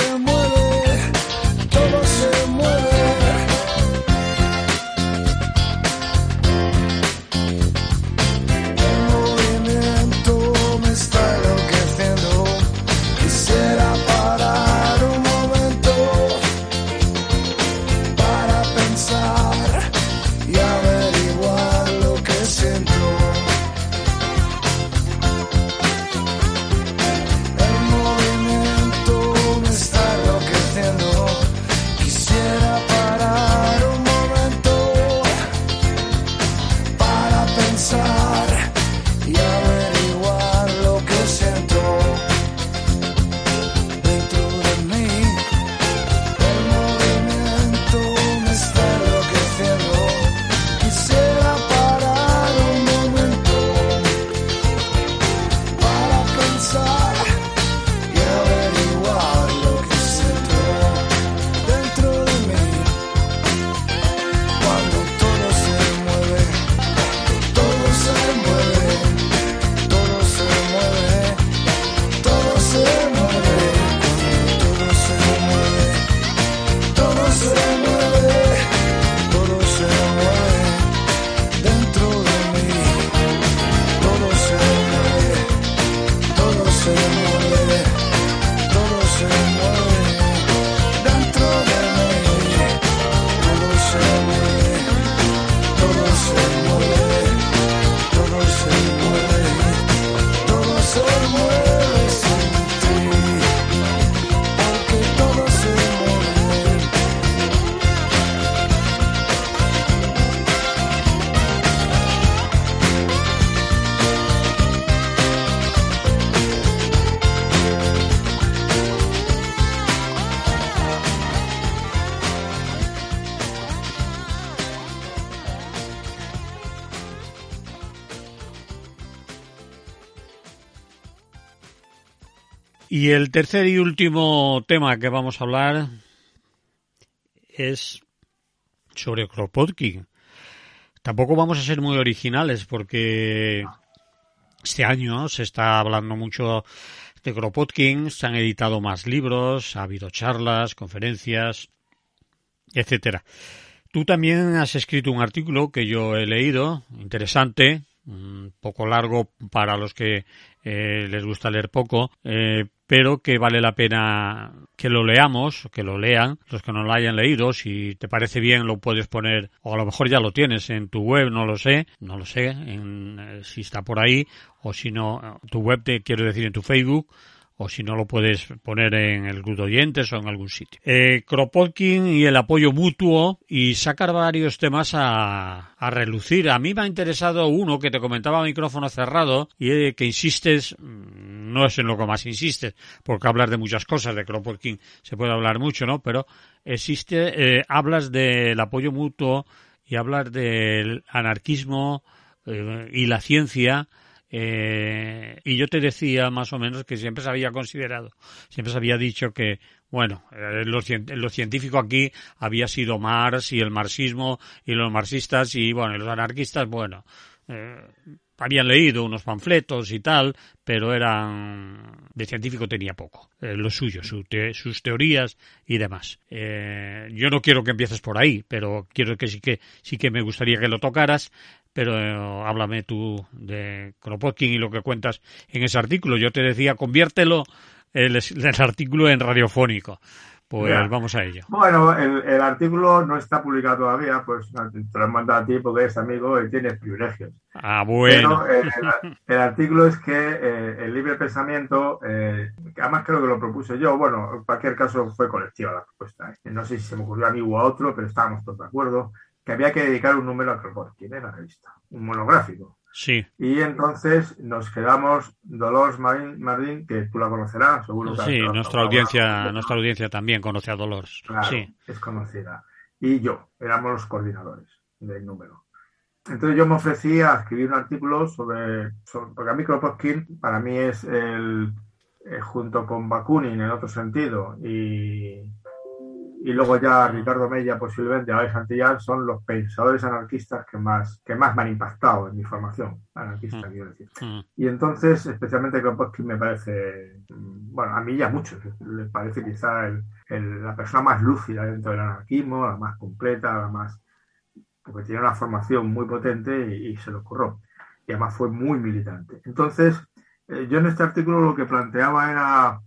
A: Y el tercer y último tema que vamos a hablar es sobre Kropotkin. Tampoco vamos a ser muy originales porque este año se está hablando mucho de Kropotkin, se han editado más libros, ha habido charlas, conferencias, etcétera. Tú también has escrito un artículo que yo he leído, interesante, un poco largo para los que eh, les gusta leer poco, eh, pero que vale la pena que lo leamos, que lo lean, los que no lo hayan leído. Si te parece bien lo puedes poner, o a lo mejor ya lo tienes en tu web, no lo sé, no lo sé, en, eh, si está por ahí, o si no, tu web, te quiero decir, en tu Facebook, o si no lo puedes poner en el grupo de oyentes o en algún sitio. Eh, Kropotkin y el apoyo mutuo, y sacar varios temas a, a relucir. A mí me ha interesado uno que te comentaba a micrófono cerrado, y eh, que insistes, no es en lo que más insistes, porque hablas de muchas cosas, de Kropotkin se puede hablar mucho, ¿no? Pero existe, eh, hablas del apoyo mutuo y hablas del anarquismo eh, y la ciencia. Eh, y yo te decía más o menos que siempre se había considerado, siempre se había dicho que, bueno, eh, lo, lo científico aquí había sido Marx y el marxismo y los marxistas, y bueno, y los anarquistas, bueno, eh, habían leído unos panfletos y tal, pero eran, de científico tenía poco, eh, lo suyo, su te, sus teorías y demás. Eh, yo no quiero que empieces por ahí, pero quiero que sí que sí que me gustaría que lo tocaras. Pero eh, háblame tú de Kropotkin y lo que cuentas en ese artículo. Yo te decía, conviértelo el, el artículo en radiofónico. Pues ya, vamos a ello.
B: Bueno, el, el artículo no está publicado todavía, pues te lo he mandado a ti porque eres amigo y tienes privilegios.
A: Ah, bueno.
B: Pero eh, el, el artículo es que eh, el libre pensamiento, eh, además creo que lo propuse yo, bueno, en cualquier caso fue colectiva la propuesta. ¿eh? No sé si se me ocurrió a mí o a otro, pero estábamos todos de acuerdo que había que dedicar un número a Kropotkin en la revista, un monográfico.
A: Sí.
B: Y entonces nos quedamos Dolors Marín, Marín, que tú la conocerás, seguro. Que
A: sí, nuestra audiencia, ¿no? nuestra audiencia también conoce a Dolores.
B: Claro,
A: sí.
B: Es conocida. Y yo, éramos los coordinadores del número. Entonces yo me ofrecí a escribir un artículo sobre, sobre porque a mí Kropotkin para mí es el, eh, junto con Bakunin en otro sentido, y y luego ya Ricardo Mella, posiblemente Alex Santillán, son los pensadores anarquistas que más que más me han impactado en mi formación anarquista, mm. quiero decir. Mm. Y entonces, especialmente Kropotkin me parece, bueno, a mí ya a muchos les parece quizá el, el, la persona más lúcida dentro del anarquismo, la más completa, la más, porque tiene una formación muy potente y, y se lo ocurrió. Y además fue muy militante. Entonces, eh, yo en este artículo lo que planteaba era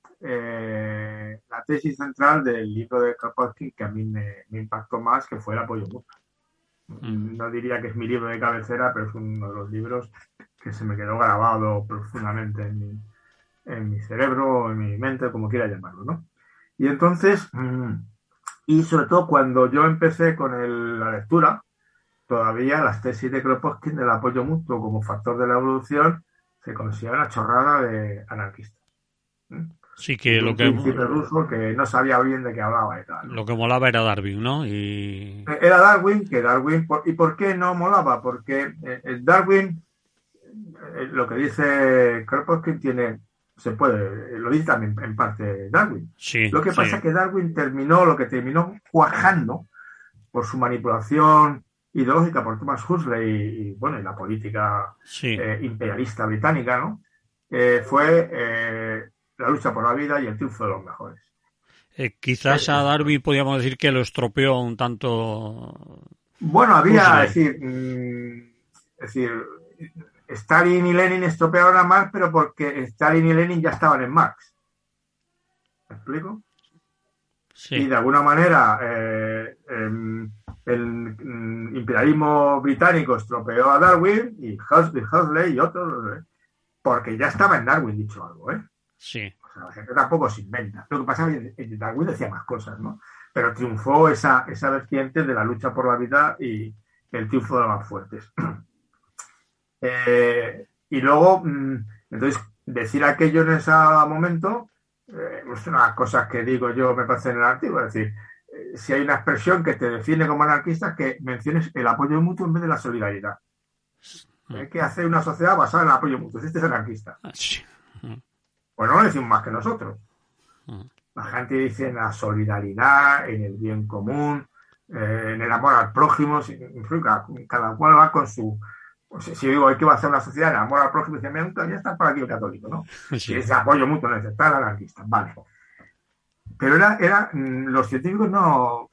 B: Eh, la tesis central del libro de Kropotkin que a mí me, me impactó más, que fue el apoyo mutuo. Mm. No diría que es mi libro de cabecera, pero es uno de los libros que se me quedó grabado profundamente en mi, en mi cerebro, en mi mente, como quiera llamarlo, ¿no? Y entonces, mmm, y sobre todo cuando yo empecé con el, la lectura, todavía las tesis de Kropotkin del apoyo mutuo como factor de la evolución se considera una chorrada de anarquistas. ¿Mm?
A: Sí, que
B: un
A: lo que
B: ruso que no sabía bien de qué hablaba y tal, ¿no?
A: Lo que molaba era Darwin, ¿no? Y
B: era Darwin, que Darwin, ¿y por qué no molaba? Porque eh, Darwin, eh, lo que dice Kropotkin tiene, se puede, lo dice también en parte Darwin.
A: Sí,
B: lo que
A: sí.
B: pasa es que Darwin terminó, lo que terminó cuajando por su manipulación ideológica por Thomas Huxley y, y bueno, y la política
A: sí.
B: eh, imperialista británica, ¿no? Eh, fue eh, la lucha por la vida y el triunfo de los mejores.
A: Eh, quizás a Darwin podríamos decir que lo estropeó un tanto.
B: Bueno, había, es decir, mmm, es decir, Stalin y Lenin estropearon a Marx, pero porque Stalin y Lenin ya estaban en Marx. ¿Me explico?
A: Sí.
B: Y de alguna manera eh, eh, el mm, imperialismo británico estropeó a Darwin y Huxley y otros, eh, porque ya estaba en Darwin dicho algo, ¿eh?
A: Sí.
B: O sea, la gente tampoco se inventa. Lo que pasa es que Darwin decía más cosas, ¿no? Pero triunfó esa, esa vertiente de la lucha por la vida y el triunfo de los más fuertes. eh, y luego, mmm, entonces, decir aquello en ese momento, eh, es una de las cosas que digo yo, me parece en el artículo, es decir, eh, si hay una expresión que te define como anarquista, que menciones el apoyo mutuo en vez de la solidaridad. Hay que hacer una sociedad basada en el apoyo mutuo. Este es anarquista.
A: Sí.
B: Pues no lo decimos más que nosotros. La gente dice en la solidaridad, en el bien común, eh, en el amor al prójimo. En fin, cada, cada cual va con su... Pues si digo, hay que hacer una sociedad en amor al prójimo, dice, mira, ya está por aquí el católico, ¿no? Sí. Y ese apoyo mutuo, no está el anarquista, vale. Pero era, era, los científicos no...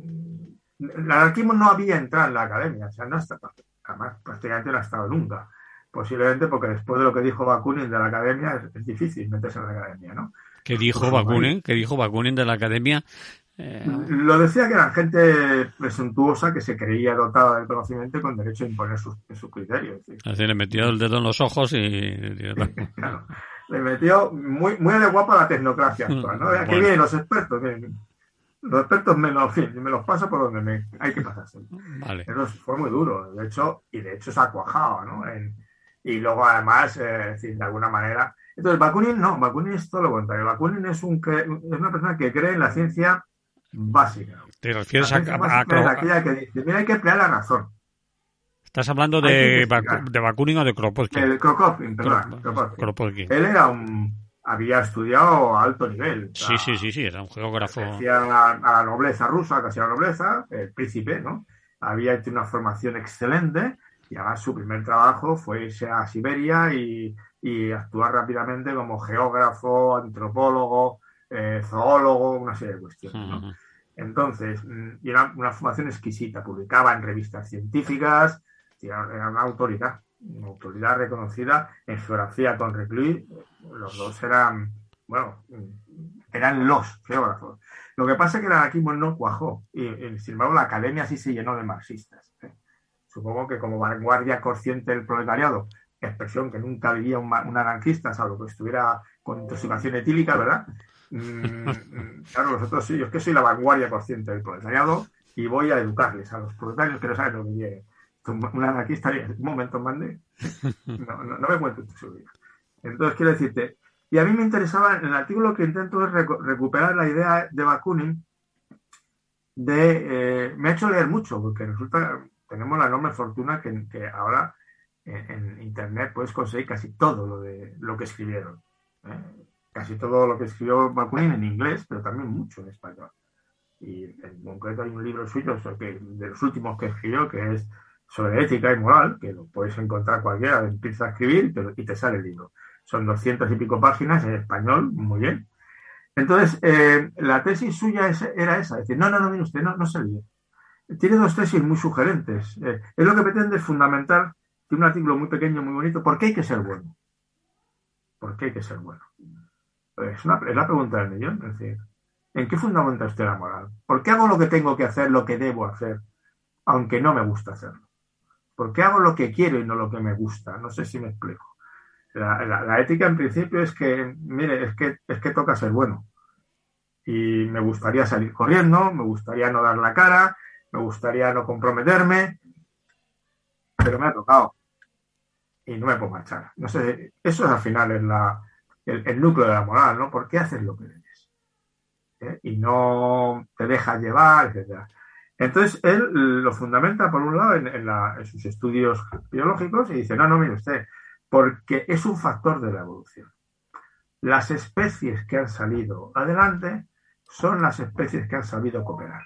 B: El anarquismo no había entrado en la academia, o sea, no está, además prácticamente no ha estado nunca. Posiblemente porque después de lo que dijo Bakunin de la academia es, es difícil meterse en la academia, ¿no?
A: ¿Qué dijo Bakunin? ¿Qué dijo Bakunin de la academia?
B: Eh... Lo decía que eran gente presuntuosa que se creía dotada del conocimiento y con derecho a imponer sus, sus criterios. ¿Sí?
A: Así le metió el dedo en los ojos y...
B: Claro, le metió muy, muy de guapa la tecnocracia actual, ¿no? Bueno. Que vienen los expertos, bien, los expertos me los, me los paso por donde me, hay que pasarse.
A: Vale.
B: Eso fue muy duro, de hecho, y de hecho se ha cuajado, ¿no? En, y luego además, eh, es decir, de alguna manera... Entonces, Bakunin no, Bakunin es todo lo contrario. Bakunin es, un, es una persona que cree en la ciencia básica.
A: ¿Te refieres
B: la
A: a, a, a,
B: a aquella que dice, mira, hay que emplear la razón?
A: ¿Estás hablando de, Baku, de Bakunin o de Kropotkin?
B: De Kropotkin, perdón. Kropotkin. Kropotkin. Él era un... había estudiado a alto nivel.
A: Sí, o sea, sí, sí, sí, era un geógrafo.
B: Hacía a, a la nobleza rusa, casi a la nobleza, el príncipe, ¿no? Había hecho una formación excelente y además su primer trabajo fue irse a Siberia y, y actuar rápidamente como geógrafo, antropólogo, eh, zoólogo, una serie de cuestiones, ¿no? Uh-huh. Entonces, y era una formación exquisita, publicaba en revistas científicas, era una autoridad, una autoridad reconocida en geografía con Reclus. Los dos eran, bueno, eran los geógrafos. Lo que pasa es que el anarquismo no cuajó y, y sin embargo la academia sí se llenó de marxistas, ¿eh? Supongo que como vanguardia consciente del proletariado, expresión que nunca vivía un, un anarquista, salvo que estuviera con intoxicación etílica, ¿verdad? Mm, claro, nosotros sí, yo es que soy la vanguardia consciente del proletariado y voy a educarles a los proletarios que no saben lo que quieren. Un anarquista, un momento, mande, no, no, no me cuento su vida. Entonces, quiero decirte, y a mí me interesaba, en el artículo que intento es recu- recuperar la idea de Bakunin, de, eh, me ha hecho leer mucho, porque resulta, tenemos la enorme fortuna que, que ahora en, en Internet puedes conseguir casi todo lo, de, lo que escribieron. ¿eh? Casi todo lo que escribió Bakunin en inglés, pero también mucho en español. Y en concreto hay un libro suyo, que, de los últimos que escribió, que es sobre ética y moral, que lo puedes encontrar cualquiera, empieza a escribir y te sale el libro. Son doscientas y pico páginas en español, muy bien. Entonces, eh, la tesis suya es, era esa, decir, no, no, no, mire usted, no, no se líe. Tiene dos tesis muy sugerentes. Eh, es lo que pretende fundamentar, tiene un artículo muy pequeño, muy bonito, ¿por qué hay que ser bueno? ¿Por qué hay que ser bueno? Es, una, es la pregunta del millón, es decir, ¿en qué fundamenta usted la moral? ¿Por qué hago lo que tengo que hacer, lo que debo hacer, aunque no me gusta hacerlo? ¿Por qué hago lo que quiero y no lo que me gusta? No sé si me explico. La, la, la ética en principio es que, mire, es que, es que toca ser bueno. Y me gustaría salir corriendo, me gustaría no dar la cara, me gustaría no comprometerme, pero me ha tocado. Y no me puedo marchar. No sé, eso es al final es la, el, el núcleo de la moral, ¿no? ¿Por qué haces lo que debes? ¿Eh? Y no te dejas llevar, etcétera. Entonces, él lo fundamenta, por un lado, en, en, la, en sus estudios biológicos y dice, no, no, mire usted, porque es un factor de la evolución. Las especies que han salido adelante son las especies que han sabido cooperar.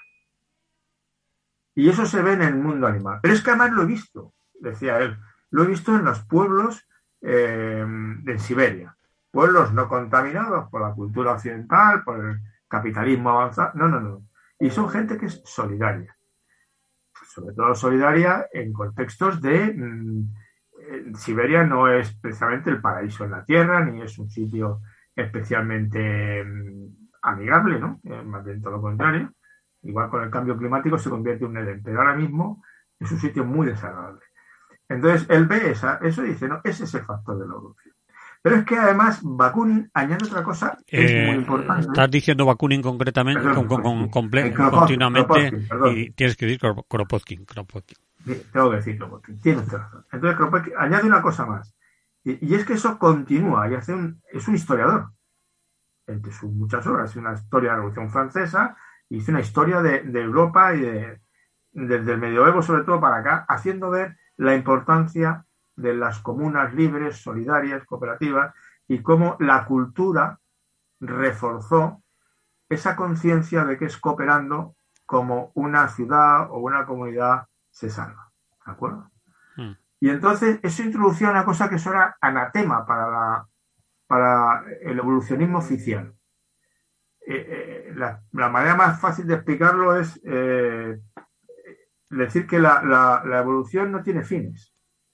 B: Y eso se ve en el mundo animal. Pero es que además lo he visto, decía él, lo he visto en los pueblos eh, de Siberia. Pueblos no contaminados por la cultura occidental, por el capitalismo avanzado. No, no, no. Y son gente que es solidaria. Sobre todo solidaria en contextos de... Mmm, Siberia no es precisamente el paraíso en la Tierra, ni es un sitio especialmente mmm, amigable, ¿no? Eh, más bien todo lo contrario. Igual con el cambio climático se convierte en un Edén, pero ahora mismo es un sitio muy desagradable. Entonces, él ve esa, eso y dice, no, ese es el factor de la evolución. Pero es que además Bakunin añade otra cosa que eh, es muy importante.
A: Estás diciendo Bakunin concretamente, perdón, con, con, con, comple- Kropotkin, continuamente, Kropotkin, y tienes que decir Kropotkin. Kropotkin.
B: Sí, tengo que decir Kropotkin, tiene usted razón. Entonces Kropotkin añade una cosa más, y, y es que eso continúa, y hace un, es un historiador, entre sus muchas obras, una historia de la Revolución Francesa, y hizo una historia de, de Europa y de, desde el medioevo sobre todo para acá, haciendo ver la importancia de las comunas libres, solidarias, cooperativas, y cómo la cultura reforzó esa conciencia de que es cooperando como una ciudad o una comunidad se salva. ¿De acuerdo? Mm. Y entonces eso introducía una cosa que eso era anatema para, la, para el evolucionismo oficial. Eh, eh, la, la manera más fácil de explicarlo es eh, decir que la, la, la evolución no tiene fines.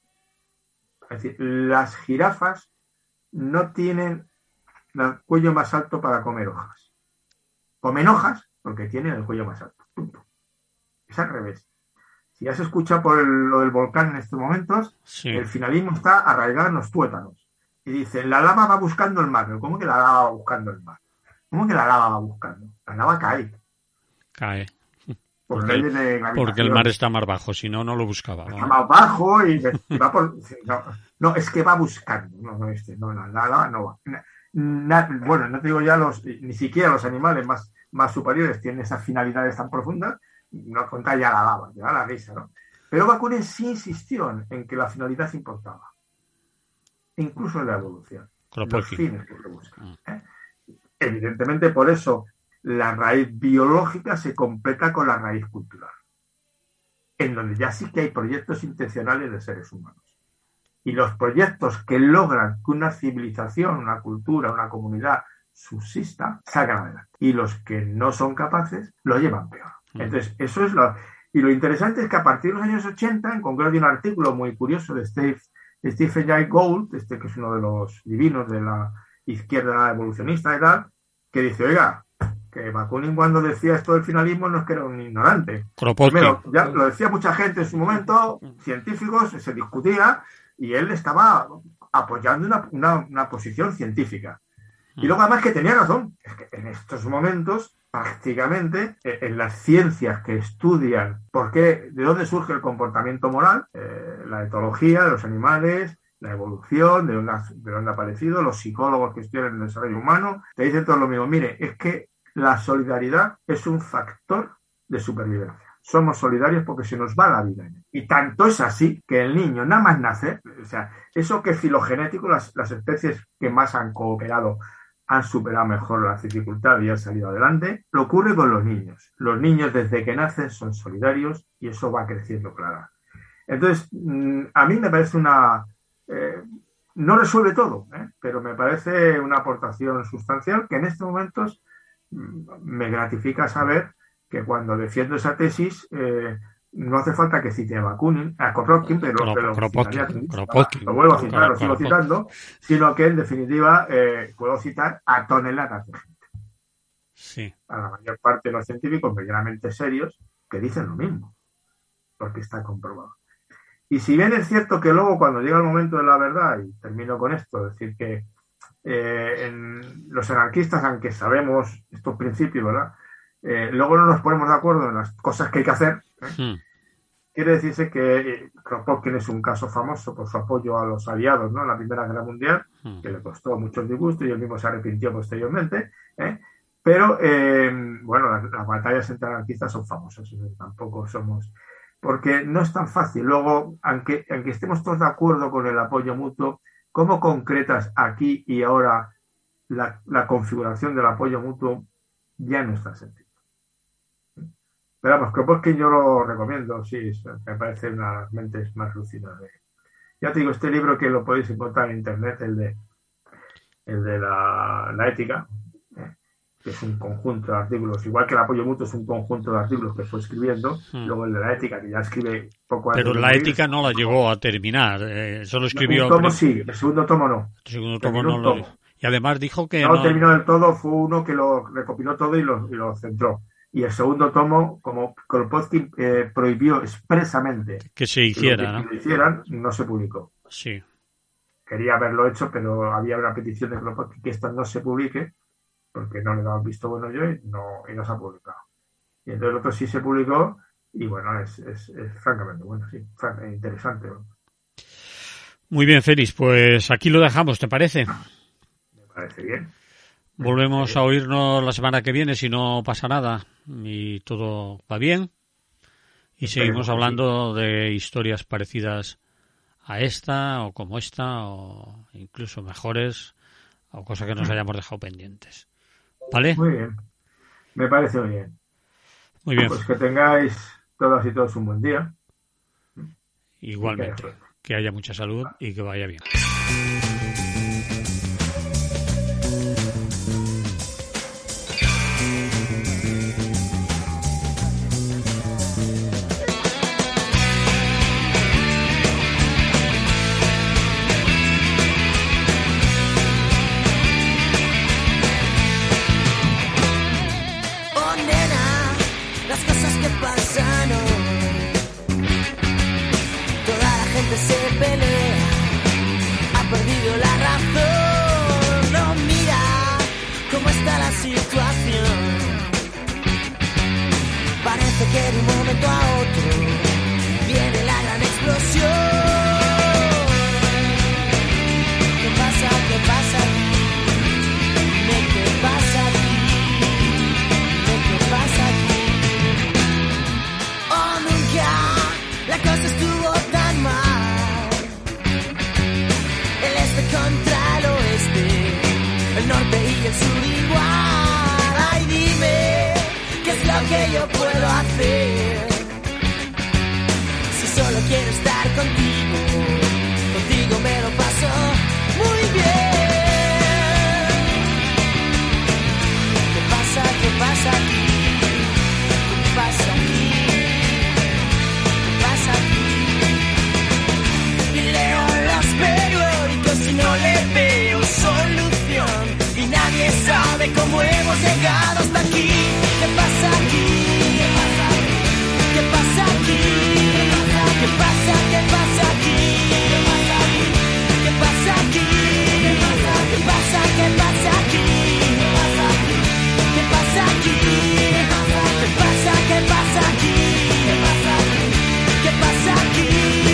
B: Es decir, las jirafas no tienen el cuello más alto para comer hojas. Comen hojas porque tienen el cuello más alto. Punto. Es al revés. Si has escuchado por el, lo del volcán en estos momentos, sí. El finalismo está arraigado en los tuétanos. Y dicen, la lava va buscando el mar. ¿Cómo que la lava va buscando el mar? ¿Cómo que la lava va buscando? La lava cae.
A: Cae.
B: Por
A: porque, el, porque el mar está más bajo, si no, no lo buscaba.
B: Está más bajo y, y va por... No, no, es que va buscando. No, no, este, no la, la lava no va. Na, bueno, no te digo ya los, ni siquiera los animales más, más superiores tienen esas finalidades tan profundas, no contar ya la lava, ya la risa, ¿no? Pero Bakunin sí insistió en que la finalidad importaba, incluso en la evolución, los fines que se buscan. ¿eh? Evidentemente, por eso la raíz biológica se completa con la raíz cultural, en donde ya sí que hay proyectos intencionales de seres humanos. Y los proyectos que logran que una civilización, una cultura, una comunidad subsista, salgan adelante. Y los que no son capaces, lo llevan peor. Entonces, eso es lo... Y lo interesante es que a partir de los años ochenta, en concreto hay un artículo muy curioso de Steve, Stephen Jay Gould, este que es uno de los divinos de la izquierda evolucionista y tal, que dice, oiga, que Bakunin cuando decía esto del finalismo no es que era un ignorante. Primero, ya lo decía mucha gente en su momento, científicos, se discutía, y él estaba apoyando una, una, una posición científica. Y luego además que tenía razón, es que en estos momentos prácticamente en las ciencias que estudian por qué, de dónde surge el comportamiento moral, eh, la etología de los animales, la evolución, de dónde, de dónde ha aparecido, los psicólogos que estudian el desarrollo humano, te dicen todo lo mismo. Mire, es que la solidaridad es un factor de supervivencia. Somos solidarios porque se nos va la vida. Y tanto es así que el niño nada más nace, o sea, eso que es filogenético, las, las especies que más han cooperado han superado mejor las dificultades y han salido adelante, lo ocurre con los niños. Los niños desde que nacen son solidarios y eso va creciendo, claro. Entonces, a mí me parece una... Eh, no resuelve todo, ¿eh? Pero me parece una aportación sustancial que en estos momentos me gratifica saber que cuando defiendo esa tesis eh, no hace falta que cite a Bakunin, a Kropotkin, pero, pero
A: Kropotkin,
B: lo vuelvo a citar, lo sigo citando, sino que en definitiva eh, puedo citar a toneladas de gente.
A: Sí.
B: A la mayor parte de los científicos medianamente serios que dicen lo mismo, porque está comprobado. Y si bien es cierto que luego cuando llega el momento de la verdad, y termino con esto, es decir que eh, en los anarquistas, aunque sabemos estos principios, ¿verdad? Eh, luego no nos ponemos de acuerdo en las cosas que hay que hacer. ¿eh? Hmm. Quiere decirse que eh, Kropotkin es un caso famoso por su apoyo a los aliados, ¿no? En la Primera Guerra Mundial, hmm. que le costó muchos disgustos y él mismo se arrepintió posteriormente. ¿eh? Pero, eh, bueno, las, las batallas entre anarquistas son famosas, ¿eh? Tampoco somos... Porque no es tan fácil. Luego, aunque, aunque estemos todos de acuerdo con el apoyo mutuo, ¿cómo concretas aquí y ahora la, la configuración del apoyo mutuo? Ya no está sencillo. Pero vamos, Kropotkin yo lo recomiendo, sí, me parece una de las mentes más lúcidas. De... Ya te digo, este libro que lo podéis encontrar en internet, el de el de la, la ética, ¿eh? que es un conjunto de artículos, igual que el apoyo mutuo es un conjunto de artículos que fue escribiendo, hmm. luego el de la ética, que ya escribe poco antes.
A: Pero la ética no la llegó a terminar, eh, solo escribió...
B: Un tomo sí, el segundo tomo no.
A: El segundo tomo no lo... Tomo. Y además dijo que...
B: No, no terminó del todo, fue uno que lo recopiló todo y lo, y lo centró. Y el segundo tomo, como Kropotkin eh, prohibió expresamente
A: que se hiciera,
B: que,
A: ¿no?
B: que lo hicieran, no se publicó.
A: Sí.
B: Quería haberlo hecho, pero había una petición de Kropotkin que esto no se publique, porque no le daba visto bueno yo y no, y no se ha publicado. Y entonces el otro sí se publicó y bueno, es, es, es francamente bueno, sí, interesante. ¿no?
A: Muy bien, Félix, pues aquí lo dejamos, ¿te parece?
B: Me parece bien.
A: Volvemos a oírnos la semana que viene si no pasa nada y todo va bien. Y seguimos hablando de historias parecidas a esta o como esta o incluso mejores o cosas que nos hayamos dejado pendientes. ¿Vale?
B: Muy bien. Me parece muy bien.
A: Muy bien.
B: Pues que tengáis todas y todos un buen día.
A: Igualmente. Que haya mucha salud y que vaya bien.
D: Se pelea, ha perdido la razón, no mira cómo está la situación. Parece que de un momento a otro viene la gran explosión. ¿Qué pasa? ¿Qué pasa aquí? Dime qué pasa aquí. Dime qué pasa aquí. Oh, nunca la cosa estuvo tan mal. Contra el oeste, el norte y el sur igual. Ay, dime, ¿qué es lo que yo puedo hacer? Si solo quiero estar contigo, contigo me lo paso muy bien. ¿Qué pasa? ¿Qué pasa aquí? ¿Qué pasa aquí? ¿Qué pasa aquí? Y leo los periódicos y no le veo solución, y nadie sabe cómo hemos llegado hasta aquí. ¿Qué pasa aquí? ¿Qué pasa aquí? ¿Qué pasa? ¿Qué pasa aquí? ¿Qué pasa aquí? ¿Qué pasa? ¿Qué pasa aquí? ¿Qué pasa aquí? ¿Qué pasa? ¿Qué pasa aquí? ¿Qué pasa aquí?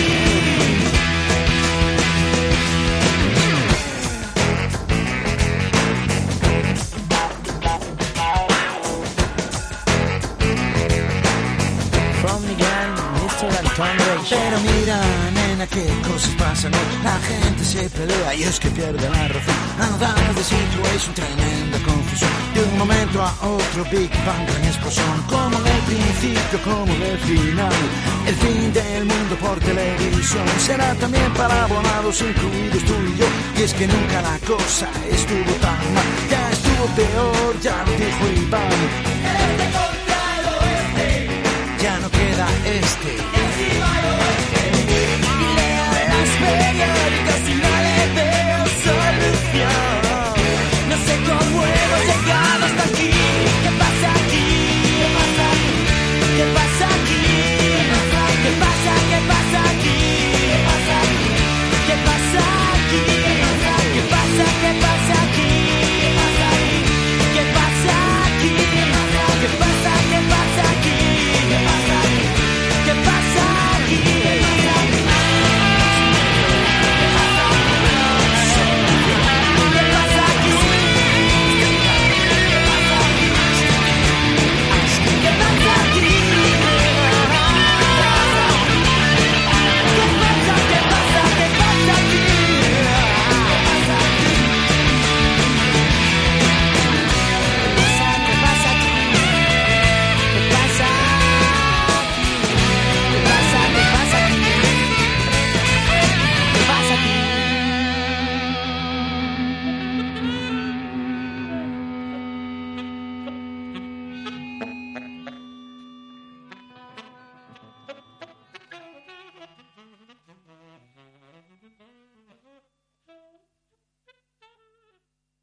C: Pero mira, nena, qué cosas pasan hoy. La gente se pelea y es que pierde la razón. Another the situation, tremenda confusión. De un momento a otro, Big Bang, gran explosión. Como en el principio, como en el final. El fin del mundo por televisión será también para abonados, incluidos tú y yo. Y es que nunca la cosa estuvo tan mal. Ya estuvo peor, ya lo dijo Iván.